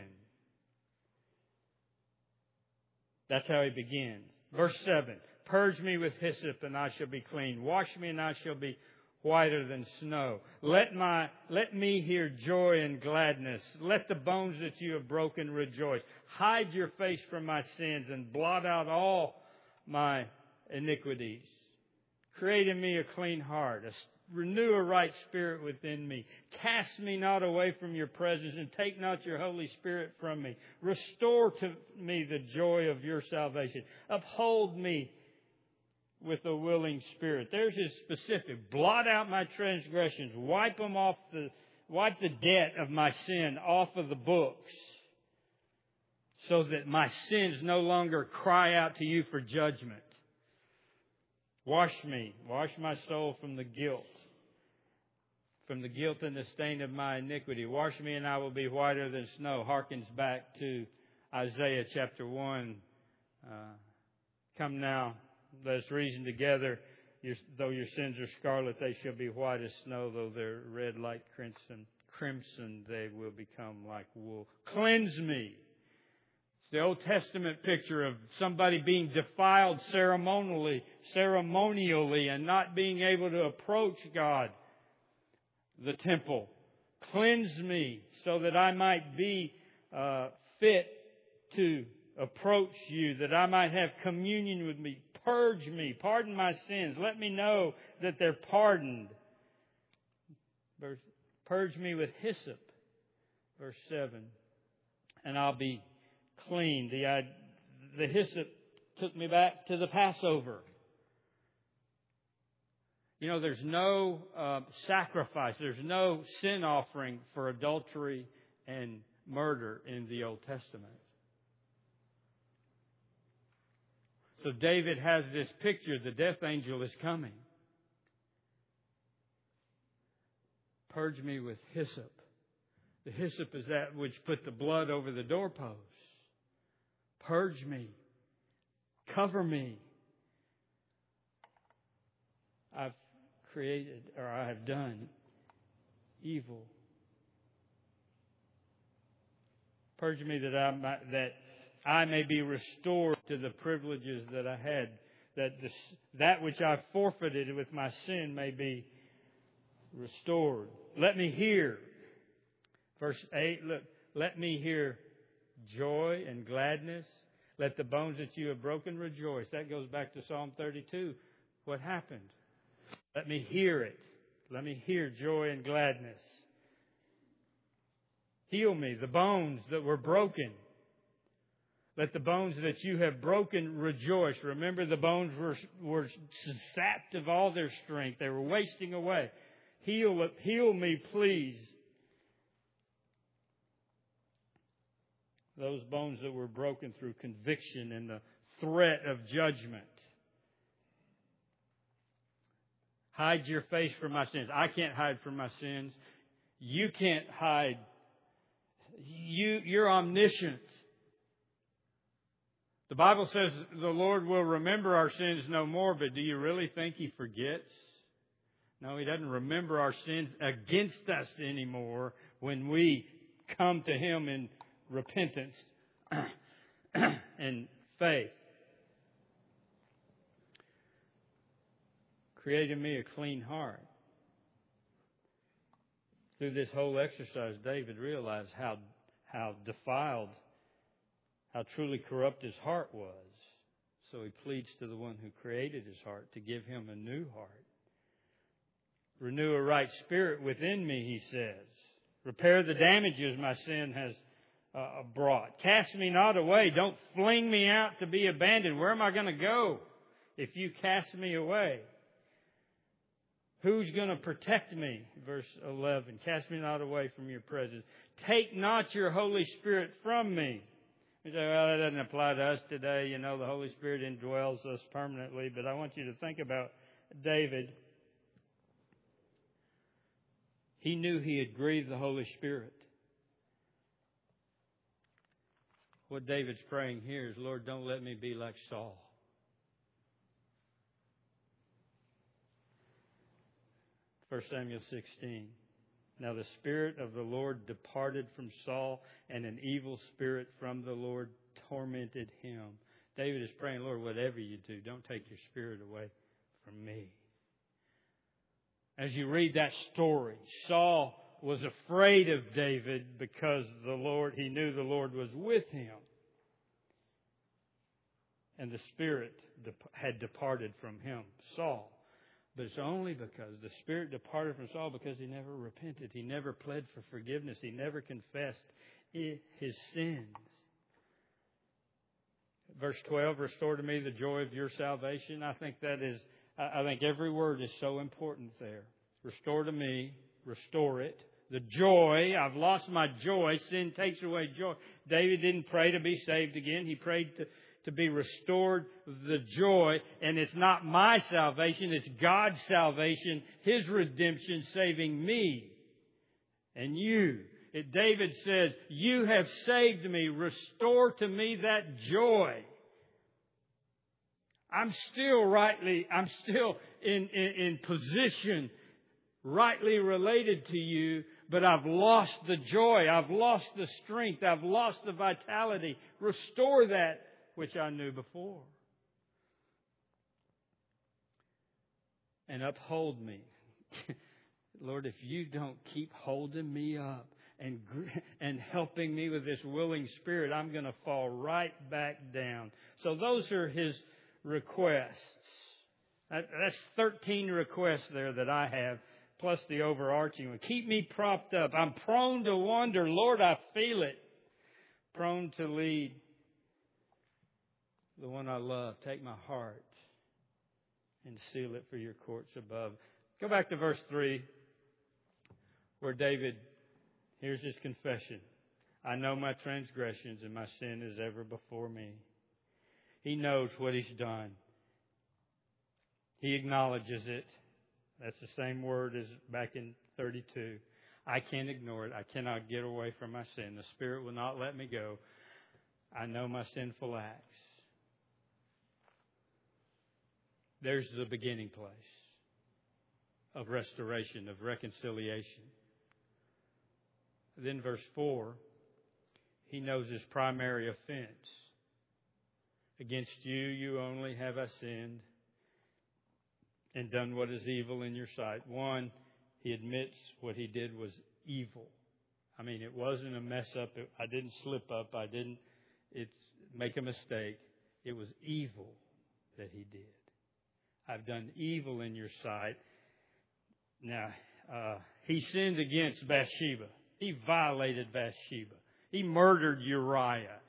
That's how he begins. Verse seven. Purge me with hyssop and I shall be clean. Wash me and I shall be whiter than snow. Let my, let me hear joy and gladness. Let the bones that you have broken rejoice. Hide your face from my sins and blot out all my iniquities. Create in me a clean heart. A, renew a right spirit within me. Cast me not away from your presence and take not your Holy Spirit from me. Restore to me the joy of your salvation. Uphold me with a willing spirit. There's his specific. Blot out my transgressions. Wipe them off the, wipe the debt of my sin off of the books, so that my sins no longer cry out to you for judgment. Wash me. Wash my soul from the guilt. From the guilt and the stain of my iniquity. Wash me and I will be whiter than snow. Harkens back to Isaiah chapter one. Uh, Come now, let us reason together. Your, though your sins are scarlet, they shall be white as snow. Though they're red like crimson, crimson, they will become like wool. Cleanse me. It's the Old Testament picture of somebody being defiled ceremonially, ceremonially, and not being able to approach God, the temple. Cleanse me so that I might be uh, fit to approach you, that I might have communion with me. Purge me, pardon my sins. Let me know that they're pardoned. Verse, purge me with hyssop. Verse seven. And I'll be clean. The, I, the hyssop took me back to the Passover. You know, there's no uh, sacrifice. There's no sin offering for adultery and murder in the Old Testament. So David has this picture. The death angel is coming. Purge me with hyssop. The hyssop is that which put the blood over the doorposts. Purge me. Cover me. I've created, or I have done evil. Purge me that I might, that I may be restored to the privileges that I had. That this, that which I forfeited with my sin may be restored. Let me hear. Verse eight, look, let me hear joy and gladness. Let the bones that you have broken rejoice. That goes back to Psalm thirty-two. What happened? Let me hear it. Let me hear joy and gladness. Heal me, the bones that were broken. Let the bones that you have broken rejoice. Remember, the bones were, were sapped of all their strength. They were wasting away. Heal, heal me, please. Those bones that were broken through conviction and the threat of judgment. Hide your face from my sins. I can't hide from my sins. You can't hide. You, you're omniscient. The Bible says the Lord will remember our sins no more, but do you really think He forgets? No, He doesn't remember our sins against us anymore when we come to Him in repentance and faith. Create in me a clean heart. Through this whole exercise, David realized how how defiled, how truly corrupt his heart was. So he pleads to the one who created his heart to give him a new heart. Renew a right spirit within me, he says. Repair the damages my sin has uh, brought. Cast me not away. Don't fling me out to be abandoned. Where am I going to go if you cast me away? Who's going to protect me? Verse eleven. Cast me not away from your presence. Take not your Holy Spirit from me. You say, well, that doesn't apply to us today. You know, the Holy Spirit indwells us permanently. But I want you to think about David. He knew he had grieved the Holy Spirit. What David's praying here is, Lord, don't let me be like Saul. First Samuel sixteen. Now the Spirit of the Lord departed from Saul, and an evil spirit from the Lord tormented him. David is praying, Lord, whatever you do, don't take your Spirit away from me. As you read that story, Saul was afraid of David because the Lord, he knew the Lord was with him. And the Spirit had departed from him, Saul. But it's only because the Spirit departed from Saul because he never repented. He never pled for forgiveness. He never confessed his sins. Verse twelve, restore to me the joy of your salvation. I think that is, I think every word is so important there. Restore to me, restore it. The joy, I've lost my joy. Sin takes away joy. David didn't pray to be saved again. He prayed to to be restored the joy. And it's not my salvation, it's God's salvation, His redemption saving me and you. It, David says, you have saved me. Restore to me that joy. I'm still rightly, I'm still in, in, in position, rightly related to you, but I've lost the joy. I've lost the strength. I've lost the vitality. Restore that which I knew before. And uphold me. Lord, if you don't keep holding me up and and helping me with this willing spirit, I'm going to fall right back down. So those are his requests. That, that's thirteen requests there that I have, plus the overarching one. Keep me propped up. I'm prone to wander. Lord, I feel it. Prone to lead. The one I love, take my heart and seal it for your courts above. Go back to verse three, where David, here's his confession. I know my transgressions and my sin is ever before me. He knows what he's done. He acknowledges it. That's the same word as back in thirty-two. I can't ignore it. I cannot get away from my sin. The Spirit will not let me go. I know my sinful acts. There's the beginning place of restoration, of reconciliation. Then verse four, he knows his primary offense. Against you, you only have I sinned and done what is evil in your sight. One, he admits what he did was evil. I mean, it wasn't a mess up. I didn't slip up. I didn't it's, make a mistake. It was evil that he did. I've done evil in your sight. Now, uh, he sinned against Bathsheba. He violated Bathsheba. He murdered Uriah.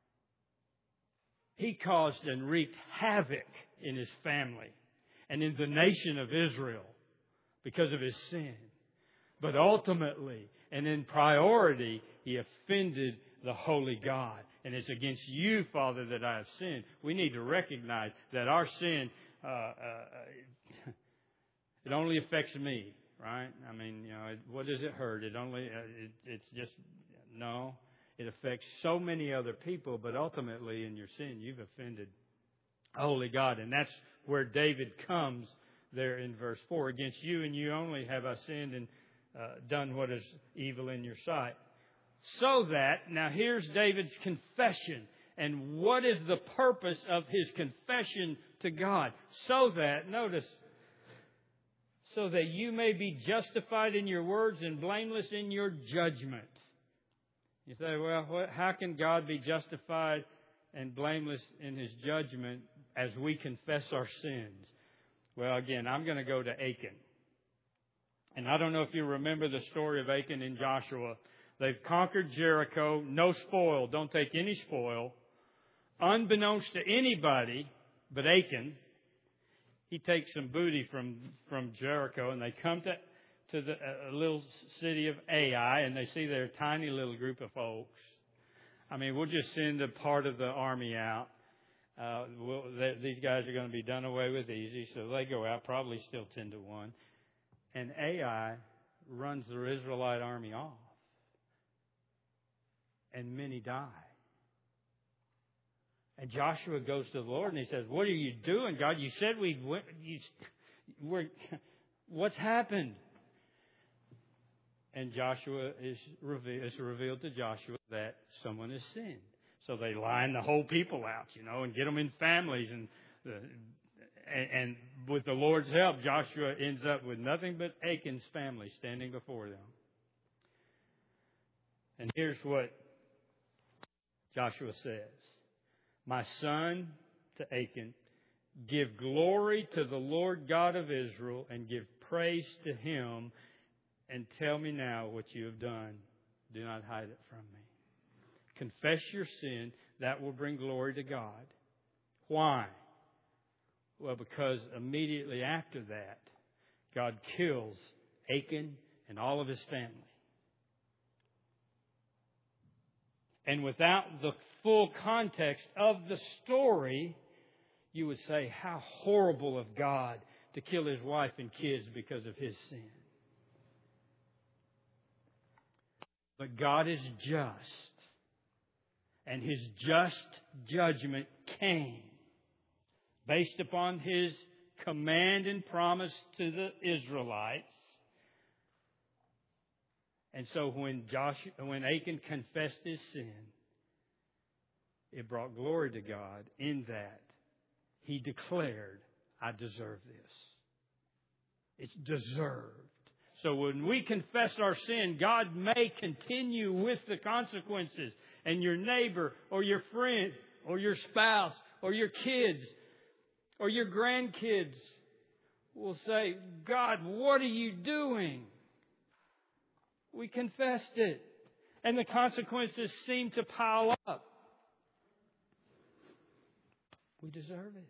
He caused and wreaked havoc in his family and in the nation of Israel because of his sin. But ultimately, and in priority, he offended the holy God. And it's against you, Father, that I have sinned. We need to recognize that our sin, uh, uh, it only affects me, right? I mean, you know, it, what does it hurt? It only, uh, it, it's just, no. It affects so many other people, but ultimately in your sin, you've offended holy God. And that's where David comes there in verse four. Against you and you only have I sinned and uh, done what is evil in your sight. So that, now here's David's confession. And what is the purpose of his confession to God? So that, notice, so that you may be justified in your words and blameless in your judgment. You say, well, what, how can God be justified and blameless in His judgment as we confess our sins? Well, again, I'm going to go to Achan. And I don't know if you remember the story of Achan and Joshua. They've conquered Jericho, no spoil, don't take any spoil. Unbeknownst to anybody but Achan, he takes some booty from, from Jericho, and they come to to the uh, little city of Ai, and they see their tiny little group of folks. I mean, we'll just send a part of the army out. Uh, we'll, they, these guys are going to be done away with easy, so they go out, probably still ten to one. And Ai runs the Israelite army off. And many die. And Joshua goes to the Lord and he says, what are you doing, God? You said we went, you, we're, what's happened? And Joshua is revealed, it's revealed to Joshua that someone has sinned. So they line the whole people out, you know, and get them in families. And, uh, and, and with the Lord's help, Joshua ends up with nothing but Achan's family standing before them. And here's what Joshua says. My son, to Achan, give glory to the Lord God of Israel and give praise to Him. And tell me now what you have done. Do not hide it from me. Confess your sin. That will bring glory to God. Why? Well, because immediately after that, God kills Achan and all of his family. And without the full context of the story, you would say, how horrible of God to kill his wife and kids because of his sin. But God is just. And His just judgment came based upon His command and promise to the Israelites. And so when Joshua, when Achan confessed his sin, it brought glory to God in that he declared, I deserve this. It's deserved. So when we confess our sin, God may continue with the consequences. And your neighbor or your friend or your spouse or your kids or your grandkids will say, God, what are you doing? We confessed it. And the consequences seem to pile up. We deserve it.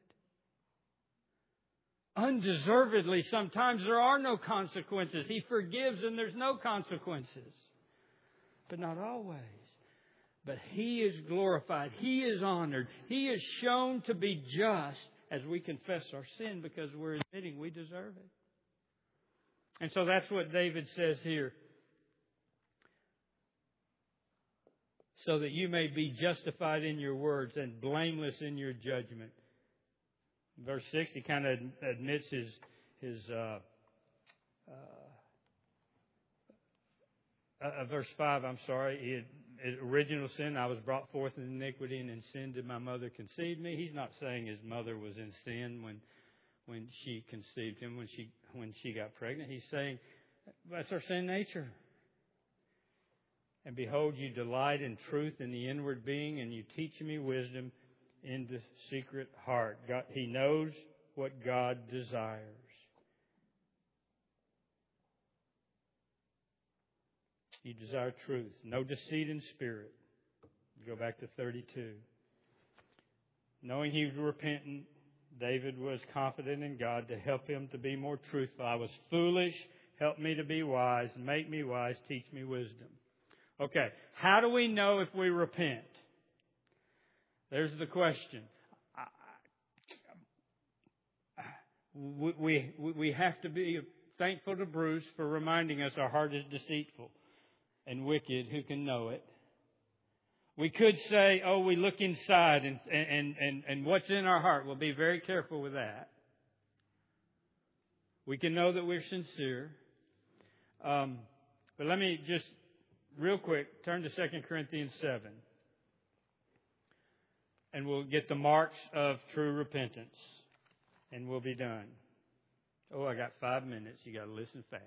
Undeservedly, sometimes there are no consequences. He forgives and there's no consequences. But not always. But He is glorified. He is honored. He is shown to be just as we confess our sin because we're admitting we deserve it. And so that's what David says here. So that you may be justified in your words and blameless in your judgment. Verse six, he kind of admits his his uh, uh, uh, verse five. I'm sorry, he had, his original sin. I was brought forth in iniquity, and in sin did my mother conceive me. He's not saying his mother was in sin when when she conceived him, when she when she got pregnant. He's saying that's our sin nature. And behold, you delight in truth in the inward being, and you teach me wisdom in the secret heart. God, He knows what God desires. You desire truth, no deceit in spirit. Go back to thirty-two. Knowing he was repentant, David was confident in God to help him to be more truthful. I was foolish. Help me to be wise. Make me wise. Teach me wisdom. Okay, how do we know if we repent? There's the question. We, we, we have to be thankful to Bruce for reminding us our heart is deceitful and wicked. Who can know it? We could say, oh, we look inside and, and, and, and what's in our heart. We'll be very careful with that. We can know that we're sincere. Um, but let me just real quick, turn to Second Corinthians seven. And we'll get the marks of true repentance. And we'll be done. Oh, I got five minutes. You got to listen fast.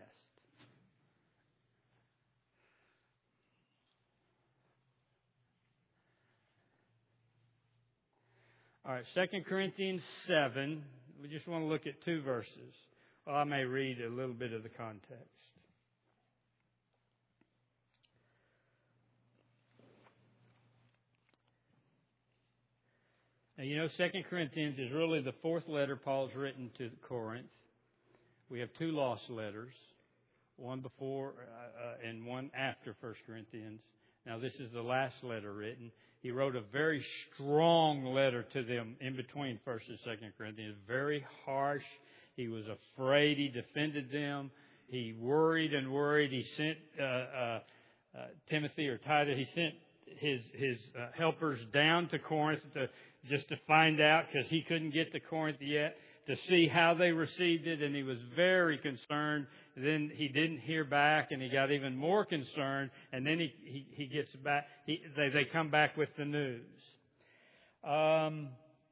All right, Second Corinthians seven. We just want to look at two verses. Well, I may read a little bit of the context. Now, you know, Second Corinthians is really the fourth letter Paul's written to Corinth. We have two lost letters, one before uh, uh, and one after First Corinthians. Now, this is the last letter written. He wrote a very strong letter to them in between First and Second Corinthians. Very harsh. He was afraid. He defended them. He worried and worried. He sent uh, uh, uh, Timothy or Titus. He sent his his uh, helpers down to Corinth to just to find out, because he couldn't get to Corinth yet, to see how they received it, and he was very concerned. Then he didn't hear back, and he got even more concerned. And then he he, he gets back. He, they they come back with the news. Um,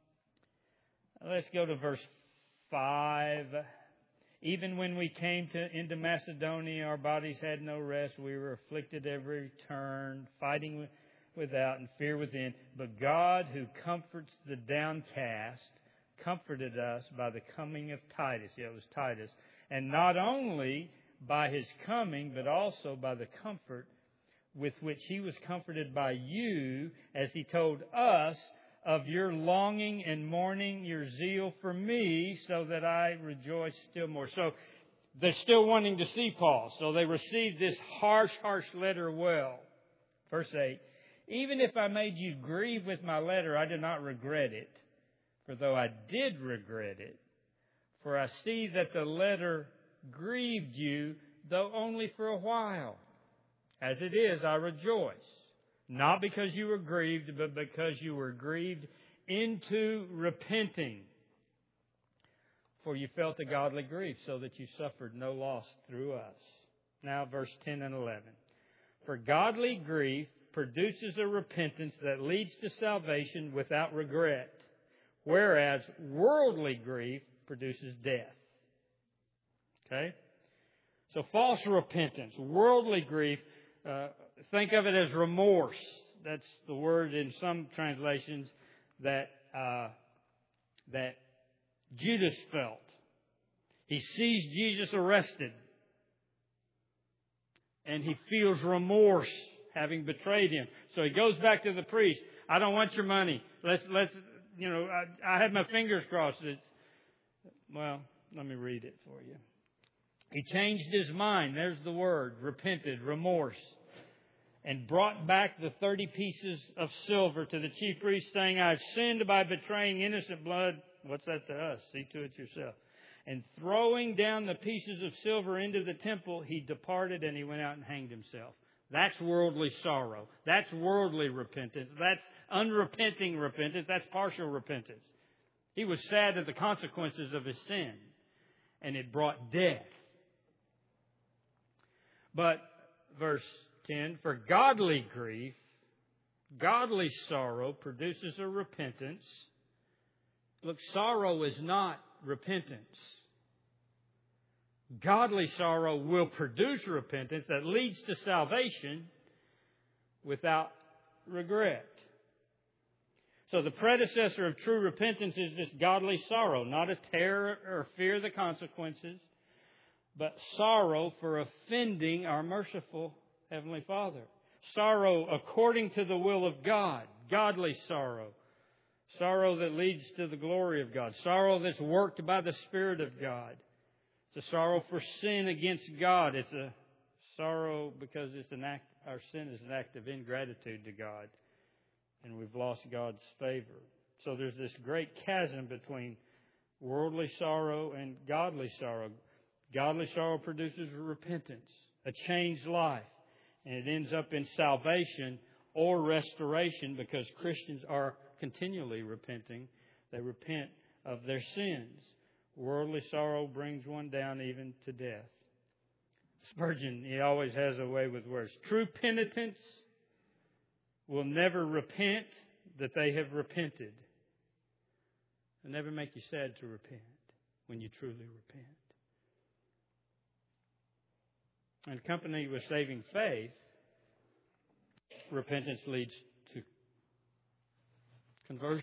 let's go to verse five. Even when we came to into Macedonia, our bodies had no rest. We were afflicted every turn, fighting with, without and fear within. But God, who comforts the downcast, comforted us by the coming of Titus. Yeah, it was Titus. And not only by his coming, but also by the comfort with which he was comforted by you, as he told us of your longing and mourning, your zeal for me, so that I rejoice still more. So they're still wanting to see Paul. So they received this harsh, harsh letter well. Verse eight, even if I made you grieve with my letter, I do not regret it. For though I did regret it, for I see that the letter grieved you, though only for a while. As it is, I rejoice. Not because you were grieved, but because you were grieved into repenting. For you felt a godly grief, so that you suffered no loss through us. Now, verse ten and eleven. For godly grief produces a repentance that leads to salvation without regret, whereas worldly grief produces death. Okay? So false repentance, worldly grief, uh, think of it as remorse. That's the word in some translations that uh, that Judas felt. He sees Jesus arrested, and he feels remorse having betrayed him. So he goes back to the priest. I don't want your money. Let's let's you know. I, I had my fingers crossed. It's, well, let me read it for you. He changed his mind. There's the word. Repented, remorse. And brought back the thirty pieces of silver to the chief priest, saying, I have sinned by betraying innocent blood. What's that to us? See to it yourself. And throwing down the pieces of silver into the temple, he departed and he went out and hanged himself. That's worldly sorrow. That's worldly repentance. That's unrepenting repentance. That's partial repentance. He was sad at the consequences of his sin, and it brought death. But, verse ten, for godly grief, godly sorrow produces a repentance. Look, sorrow is not repentance. Godly sorrow will produce repentance that leads to salvation without regret. So the predecessor of true repentance is this godly sorrow, not a terror or fear of the consequences, but sorrow for offending our merciful Heavenly Father. Sorrow according to the will of God. Godly sorrow. Sorrow that leads to the glory of God. Sorrow that's worked by the Spirit of God. It's a sorrow for sin against God. It's a sorrow because it's an act, our sin is an act of ingratitude to God. And we've lost God's favor. So there's this great chasm between worldly sorrow and godly sorrow. Godly sorrow produces repentance, a changed life. And it ends up in salvation or restoration because Christians are continually repenting. They repent of their sins. Worldly sorrow brings one down even to death. Spurgeon, he always has a way with words. True penitence will never repent that they have repented. It'll never make you sad to repent when you truly repent. And accompanied with saving faith, repentance leads to conversion.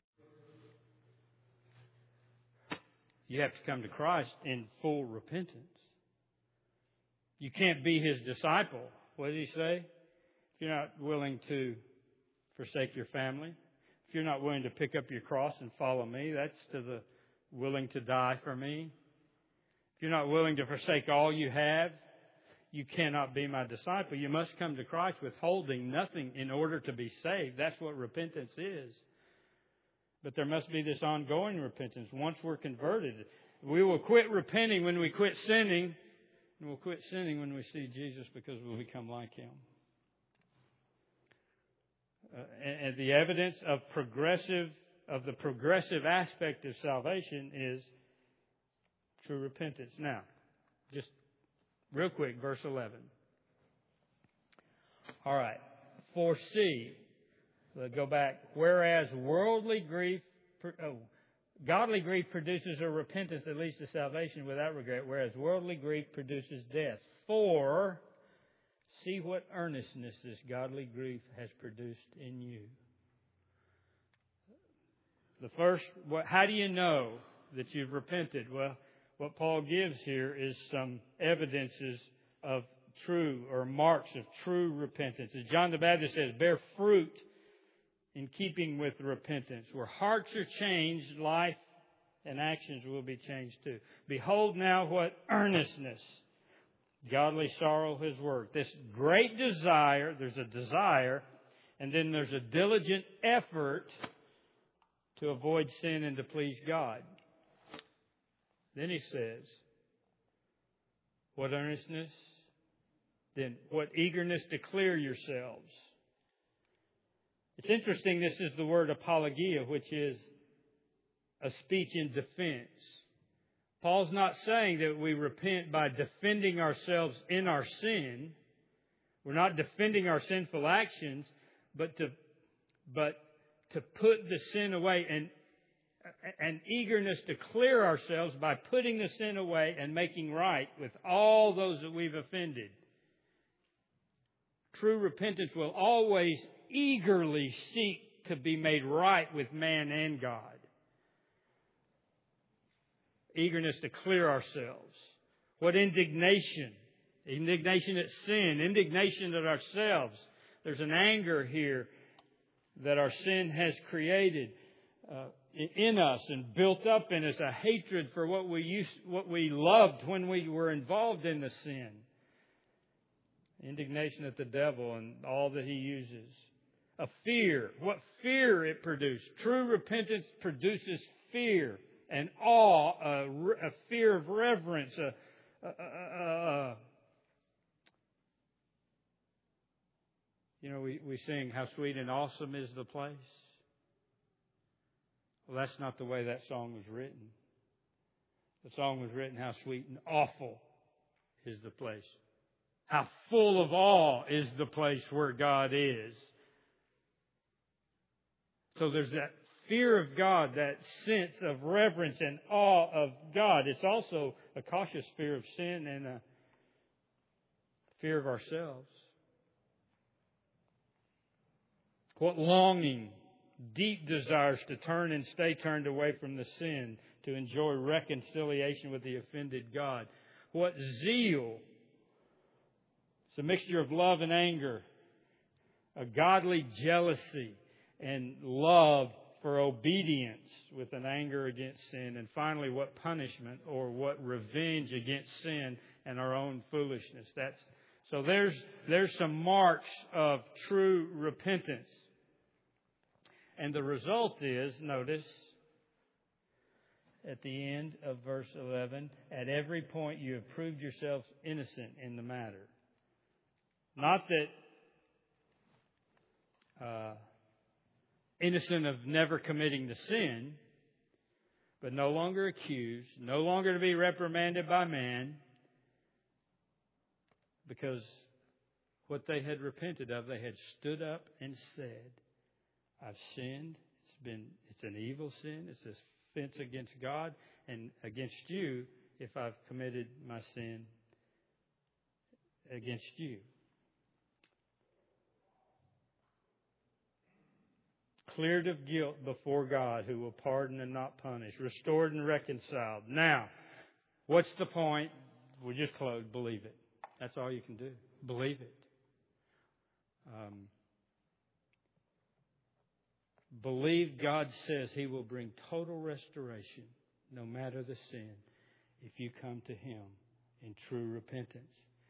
You have to come to Christ in full repentance. You can't be His disciple. What did He say? If you're not willing to forsake your family, if you're not willing to pick up your cross and follow me, that's to the willing to die for me. If you're not willing to forsake all you have, you cannot be my disciple. You must come to Christ withholding nothing in order to be saved. That's what repentance is. But there must be this ongoing repentance. Once we're converted, we will quit repenting when we quit sinning, and we'll quit sinning when we see Jesus because we'll become like Him. Uh, and, and the evidence of progressive, of the progressive aspect of salvation is true repentance. Now, just real quick, verse eleven. All right. Foresee. Let's go back. Whereas worldly grief, oh, godly grief produces a repentance that leads to salvation without regret, whereas worldly grief produces death. For, see what earnestness this godly grief has produced in you. The first, how do you know that you've repented? Well, what Paul gives here is some evidences of true or marks of true repentance. As John the Baptist says, bear fruit in keeping with repentance. Where hearts are changed, life and actions will be changed too. Behold now what earnestness godly sorrow has worked. This great desire, there's a desire, and then there's a diligent effort to avoid sin and to please God. Then he says, what earnestness? Then what eagerness to clear yourselves. It's interesting, this is the word apologia, which is a speech in defense. Paul's not saying that we repent by defending ourselves in our sin. We're not defending our sinful actions, but to, but to put the sin away. And an eagerness to clear ourselves by putting the sin away and making right with all those that we've offended. True repentance will always eagerly seek to be made right with man and God. Eagerness to clear ourselves. What indignation? Indignation at sin. Indignation at ourselves. There's an anger here that our sin has created uh, in us and built up in us. A hatred for what we used, what we loved when we were involved in the sin. Indignation at the devil and all that he uses. A fear. What fear it produced. True repentance produces fear and awe, a, a fear of reverence, a, a, a, a, you know, we, we sing, how sweet and awesome is the place. Well, that's not the way that song was written. The song was written, how sweet and awful is the place. How full of awe is the place where God is. So there's that fear of God, that sense of reverence and awe of God. It's also a cautious fear of sin and a fear of ourselves. What longing, deep desires to turn and stay turned away from the sin, to enjoy reconciliation with the offended God. What zeal. It's a mixture of love and anger, a godly jealousy and love for obedience with an anger against sin. And finally, what punishment or what revenge against sin and our own foolishness. That's so there's there's some marks of true repentance. And the result is, notice, at the end of verse eleven, at every point you have proved yourselves innocent in the matter. Not that uh, innocent of never committing the sin, but no longer accused, no longer to be reprimanded by man, because what they had repented of, they had stood up and said, I've sinned. It's been, it's an evil sin. It's an offense against God and against you if I've committed my sin against you. Cleared of guilt before God, who will pardon and not punish. Restored and reconciled. Now, what's the point? We just close. Believe it. That's all you can do. Believe it. Um, believe God says He will bring total restoration, no matter the sin, if you come to Him in true repentance.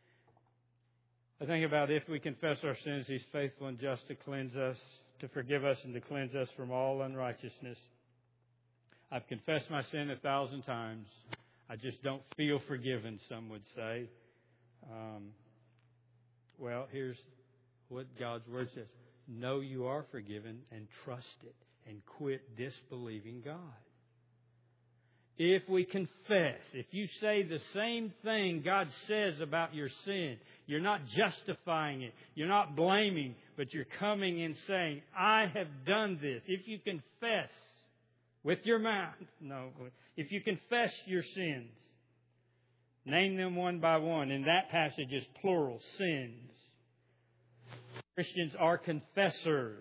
I think about if we confess our sins, He's faithful and just to cleanse us, to forgive us and to cleanse us from all unrighteousness. I've confessed my sin a thousand times. I just don't feel forgiven, some would say. Um, well, here's what God's Word says. Know you are forgiven and trust it and quit disbelieving God. If we confess, if you say the same thing God says about your sin, you're not justifying it, you're not blaming, but you're coming and saying, I have done this. If you confess with your mouth, no, if you confess your sins, name them one by one. In that passage is plural, sins. Christians are confessors.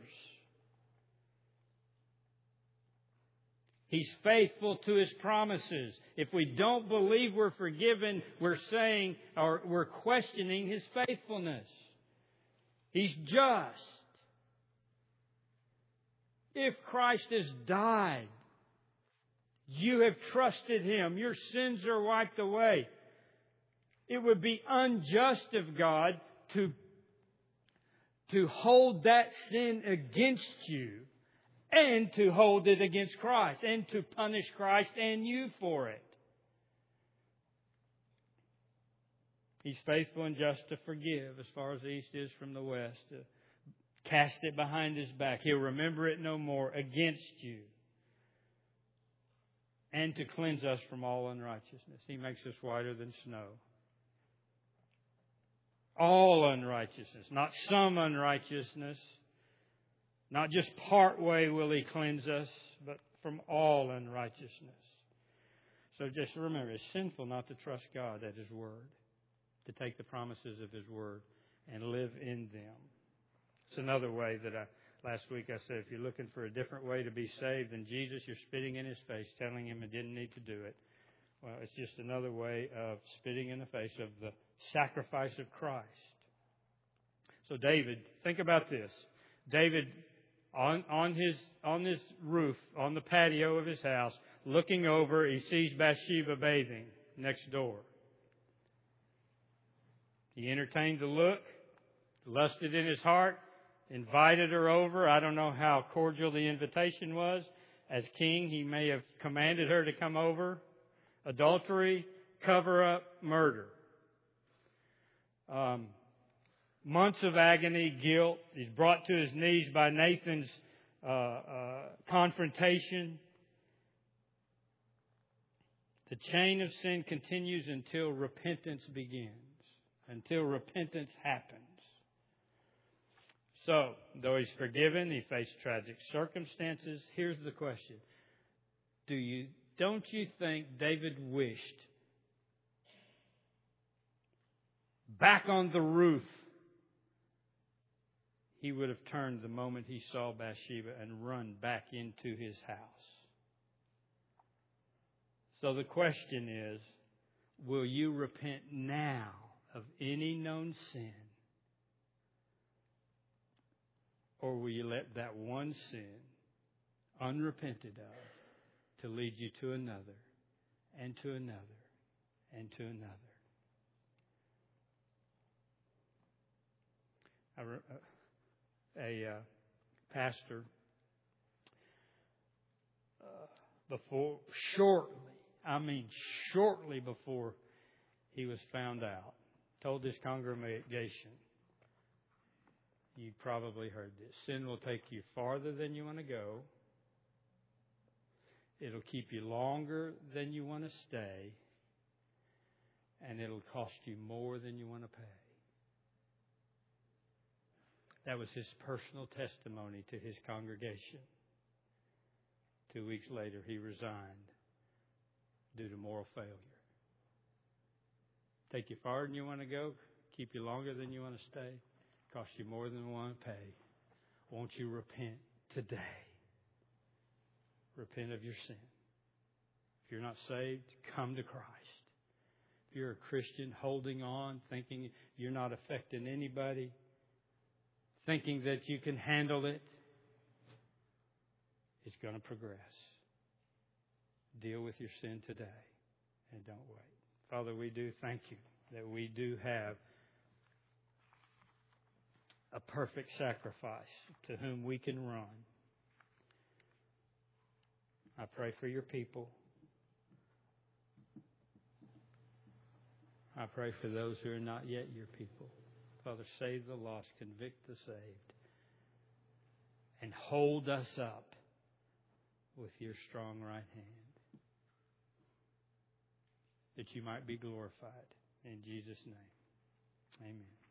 He's faithful to His promises. If we don't believe we're forgiven, we're saying, or we're questioning His faithfulness. He's just. If Christ has died, you have trusted Him, your sins are wiped away. It would be unjust of God to, to hold that sin against you and to hold it against Christ and to punish Christ and you for it. He's faithful and just to forgive as far as the east is from the west, to cast it behind His back. He'll remember it no more against you, and to cleanse us from all unrighteousness. He makes us whiter than snow. All unrighteousness, not some unrighteousness. Not just part way will He cleanse us, but from all unrighteousness. So just remember, it's sinful not to trust God at His Word, to take the promises of His Word and live in them. It's another way that I, last week I said, if you're looking for a different way to be saved than Jesus, you're spitting in His face, telling Him He didn't need to do it. Well, it's just another way of spitting in the face of the sacrifice of Christ. So David, think about this. David, on, on his, on his roof, on the patio of his house, looking over, he sees Bathsheba bathing next door. He entertained the look, lusted in his heart, invited her over. I don't know how cordial the invitation was. As king, he may have commanded her to come over. Adultery, cover-up, murder. Um, months of agony, guilt. He's brought to his knees by Nathan's uh, uh, confrontation. The chain of sin continues until repentance begins, until repentance happens. So, though he's forgiven, he faced tragic circumstances. Here's the question. Do you, don't you think David wished back on the roof he would have turned the moment he saw Bathsheba and run back into his house? So the question is, will you repent now of any known sin? Or will you let that one sin, unrepented of, to lead you to another, and to another, and to another? A, a uh, pastor, uh, before, shortly, I mean shortly before he was found out, told his congregation, you probably heard this, sin will take you farther than you want to go. It'll keep you longer than you want to stay. And it'll cost you more than you want to pay. That was his personal testimony to his congregation. Two weeks later, he resigned due to moral failure. Take you farther than you want to go, keep you longer than you want to stay, cost you more than you want to pay. Won't you repent today? Repent of your sin. If you're not saved, come to Christ. If you're a Christian holding on, thinking you're not affecting anybody, thinking that you can handle it, it's going to progress. Deal with your sin today and don't wait. Father, we do thank you that we do have a perfect sacrifice to whom we can run. I pray for your people. I pray for those who are not yet your people. Father, save the lost, convict the saved, and hold us up with your strong right hand, that you might be glorified. In Jesus' name, amen.